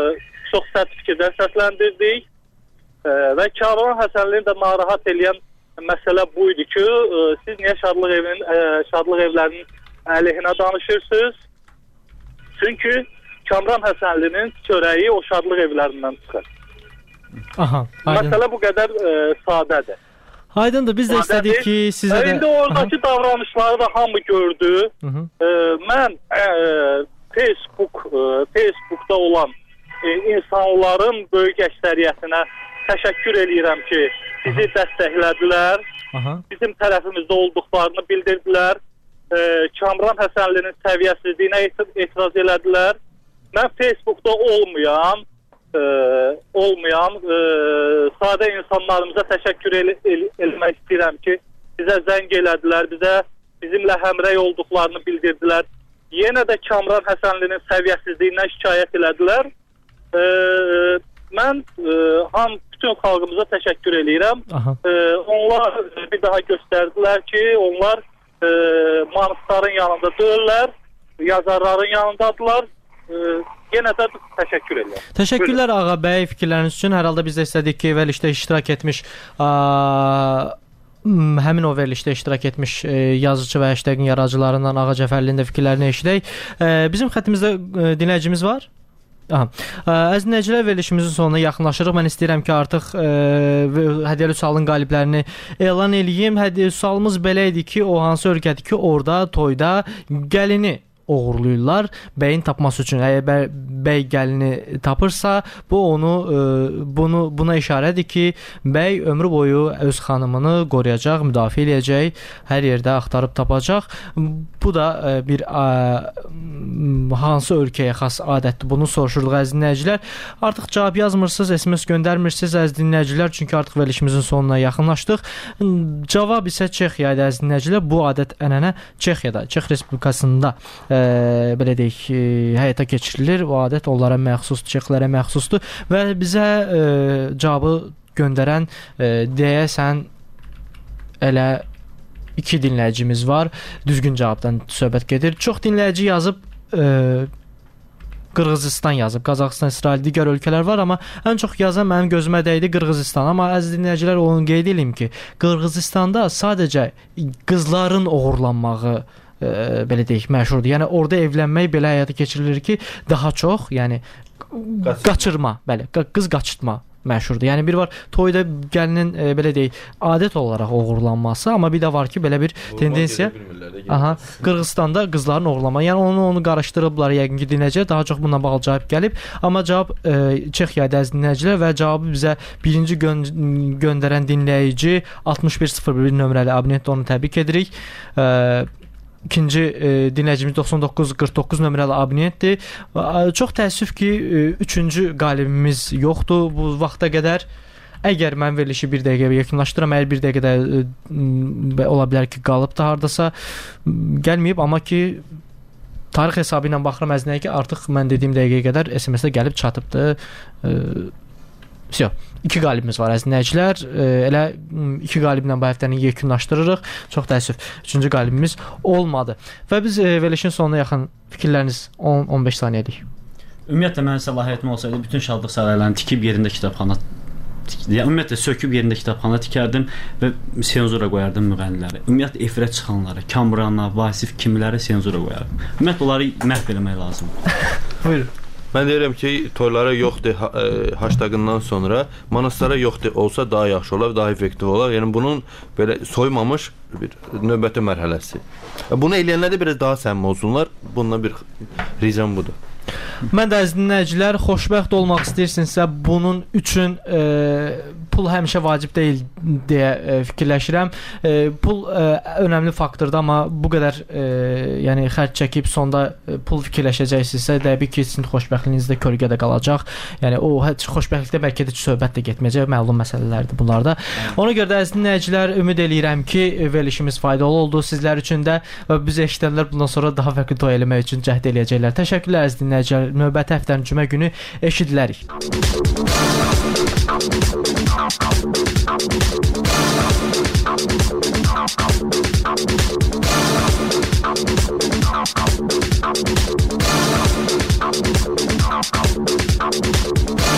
çox sərt fikirlər səsləndirdik. E, və Kamran Həsənlini də narahat edən məsələ bu idi ki, e, siz niyə şadlıq evinin e, şadlıq evlərinin əleyhinə danışırsınız? Çünki Kamran Həsənlinin çörəyi o şadlıq evlərindən çıxır. Aha, aydın. Məsələ bu qədər e, sadədir. Aydındır, biz də istədik ki, sizə də... İndi oradakı aha. davranışları da hamı gördü. E, mən e, Facebook, e, Facebookda olan e, insanların böyük əksəriyyətinə təşəkkür edirəm ki, bizi aha. dəstəklədilər. Aha. Bizim tərəfimizdə olduqlarını bildirdilər. E, Kamran Həsənlinin səviyyəsizliyinə etiraz elədilər. Mən Facebookda olmayan, e, olmayan e, sadə insanlarımıza təşəkkür el el eləmək istəyirəm ki, bizə zəng elədilər, bizə bizimlə həmrəy olduqlarını bildirdilər. Yenə də Kamran Həsənlinin səviyyəsizliyindən şikayət elədilər. E, mən e, ham bütün xalqımıza təşəkkür eləyirəm. E, onlar bir daha göstərdilər ki, onlar e, manifestların yanında deyirlər, yazarların yanındadılar. E, yenə də təşəkkür edirəm. Təşəkkürlər Ağa bəy fikirləriniz üçün. Hər halda biz də istədik ki, verilişdə iştirak etmiş ə, həmin o verilişdə iştirak etmiş ə, yazıcı və hashtagin yaradıcılarından Ağa Cəfərlinin də fikirlərini eşidək. Ə, bizim xəttimizdə ə, dinləyicimiz var. Aha. Əziz dinləyicilər, verilişimizin sonuna yaxınlaşırıq. Mən istəyirəm ki, artıq ə, hədiyyəli sualın qaliblərini elan eləyim. Hədiyyəli sualımız belə idi ki, o hansı ölkədir ki, orada toyda gəlini uğurluyurlar bəyin tapması üçün. Əgər bəy, bəy gəlini tapırsa, bu onu e, bunu buna işarədir ki, bəy ömrü boyu öz xanımını qoruyacaq, müdafiə edəcək, hər yerdə axtarıb tapacaq. Bu da e, bir e, hansı ölkəyə xas adətdir? Bunu soruşurduq əziz dinləyicilər. Artıq cavab yazmırsınız, S M S göndərmirsiniz əziz dinləyicilər, çünki artıq verilişimizin sonuna yaxınlaşdıq. Cavab isə Çexiyada əziz dinləyicilər. Bu adət ənənə Çexiyada, Çex Respublikasında e, belə deyək, e, həyata keçirilir. O adət onlara məxsusdur, çexlərə məxsusdur və bizə e, cavabı göndərən e, deyəsən elə iki dinləyicimiz var. Düzgün cavabdan söhbət gedir. Çox dinləyici yazıb e, Qırğızistan yazıb, Qazaxıstan, İsrail, digər ölkələr var, amma ən çox yazan mənim gözümə dəydi Qırğızistan. Amma əziz dinləyicilər, onu qeyd edeyim ki, Qırğızistanda sadəcə qızların oğurlanmağı e, belə deyək, məşhurdur. Yəni orada evlənmək belə həyata keçirilir ki, daha çox, yəni qaçırma, bəli, qız qaçırtma məşhurdur. Yəni bir var toyda gəlinin e, belə deyək, adət olaraq oğurlanması, amma bir də var ki, belə bir tendensiya. Aha, Qırğızstanda qızların oğurlanması. Yəni onu onu qarışdırıblar, yəqin ki, dinləyicilər daha çox bununla bağlı cavab gəlib. Amma cavab e, Çexiyada əziz dinləyicilər və cavabı bizə birinci gö göndərən dinləyici altmış bir sıfır bir nömrəli abunent, onu təbrik edirik. E, İkinci e, dinləyicimiz doxsan doqquz qırx doqquz nömrəli abunentdir. Çox təəssüf ki, e, üçüncü qalibimiz yoxdur bu vaxta qədər. Əgər mən verilişi bir dəqiqəyə yaxınlaşdıram, əgər bir dəqiqədə e, ola bilər ki, qalıb da hardasa gəlməyib, amma ki tarix hesabı ilə baxıram əzinəyə ki, artıq mən dediyim dəqiqəyə qədər S M S-də gəlib çatıbdır. E, Всё. İki qalibimiz var əziz dinləyicilər. E, elə iki qaliblə bu həftəni yekunlaşdırırıq. Çox təəssüf, üçüncü qalibimiz olmadı. Və biz e, verilişin sonuna yaxın fikirləriniz on on beş saniyəlik. Ümumiyyətlə mənim səlahiyyətim olsaydı bütün şadlıq saraylarını tikib yerində kitabxana yəni ümumiyyətlə söküb yerində kitabxana tikərdim və senzura qoyardım müğənniləri. Ümumiyyətlə efirə çıxanları, Kamrana, Vasif kimləri senzura qoyardım. Ümumiyyətlə onları məhv eləmək lazımdır. Buyurun. Mən deyirəm ki, toylara yoxdur ha hashtagından sonra monastara yoxdur olsa daha yaxşı olar, daha effektiv olar. Yəni bunun belə soymamış bir növbəti mərhələsi. Bunu eləyənlər də biraz daha səmimi olsunlar. Bununla bir ricam budur. Mən də əziz dinləyicilər, xoşbəxt olmaq istəyirsinizsə bunun üçün e, pul həmişə vacib deyil deyə e, fikirləşirəm. E, pul e, önəmli faktordur, amma bu qədər e, yəni xərc çəkib sonda e, pul fikirləşəcəksinizsə, təbii ki, sizin xoşbəxtliyiniz də kölgədə qalacaq. Yəni o xoşbəxtlikdə bəlkə də söhbət də getməyəcək, məlum məsələlərdir bunlar da. Ona görə də əziz dinləyicilər, ümid eləyirəm ki, verilişimiz faydalı oldu sizlər üçün də və biz eşidənlər bundan sonra daha fərqli toy eləmək üçün cəhd eləyəcəklər. Təşəkkürlər əziz dinləyicilər. Növbəti həftənin cümə günü eşidilərik. We'll be right back.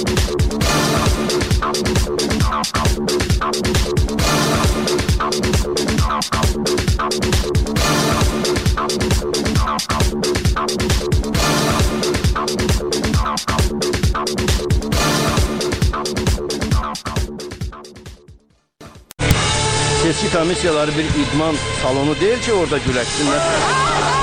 Seçki komissiyaları bir idman salonu değil ki orada güləşsinlər.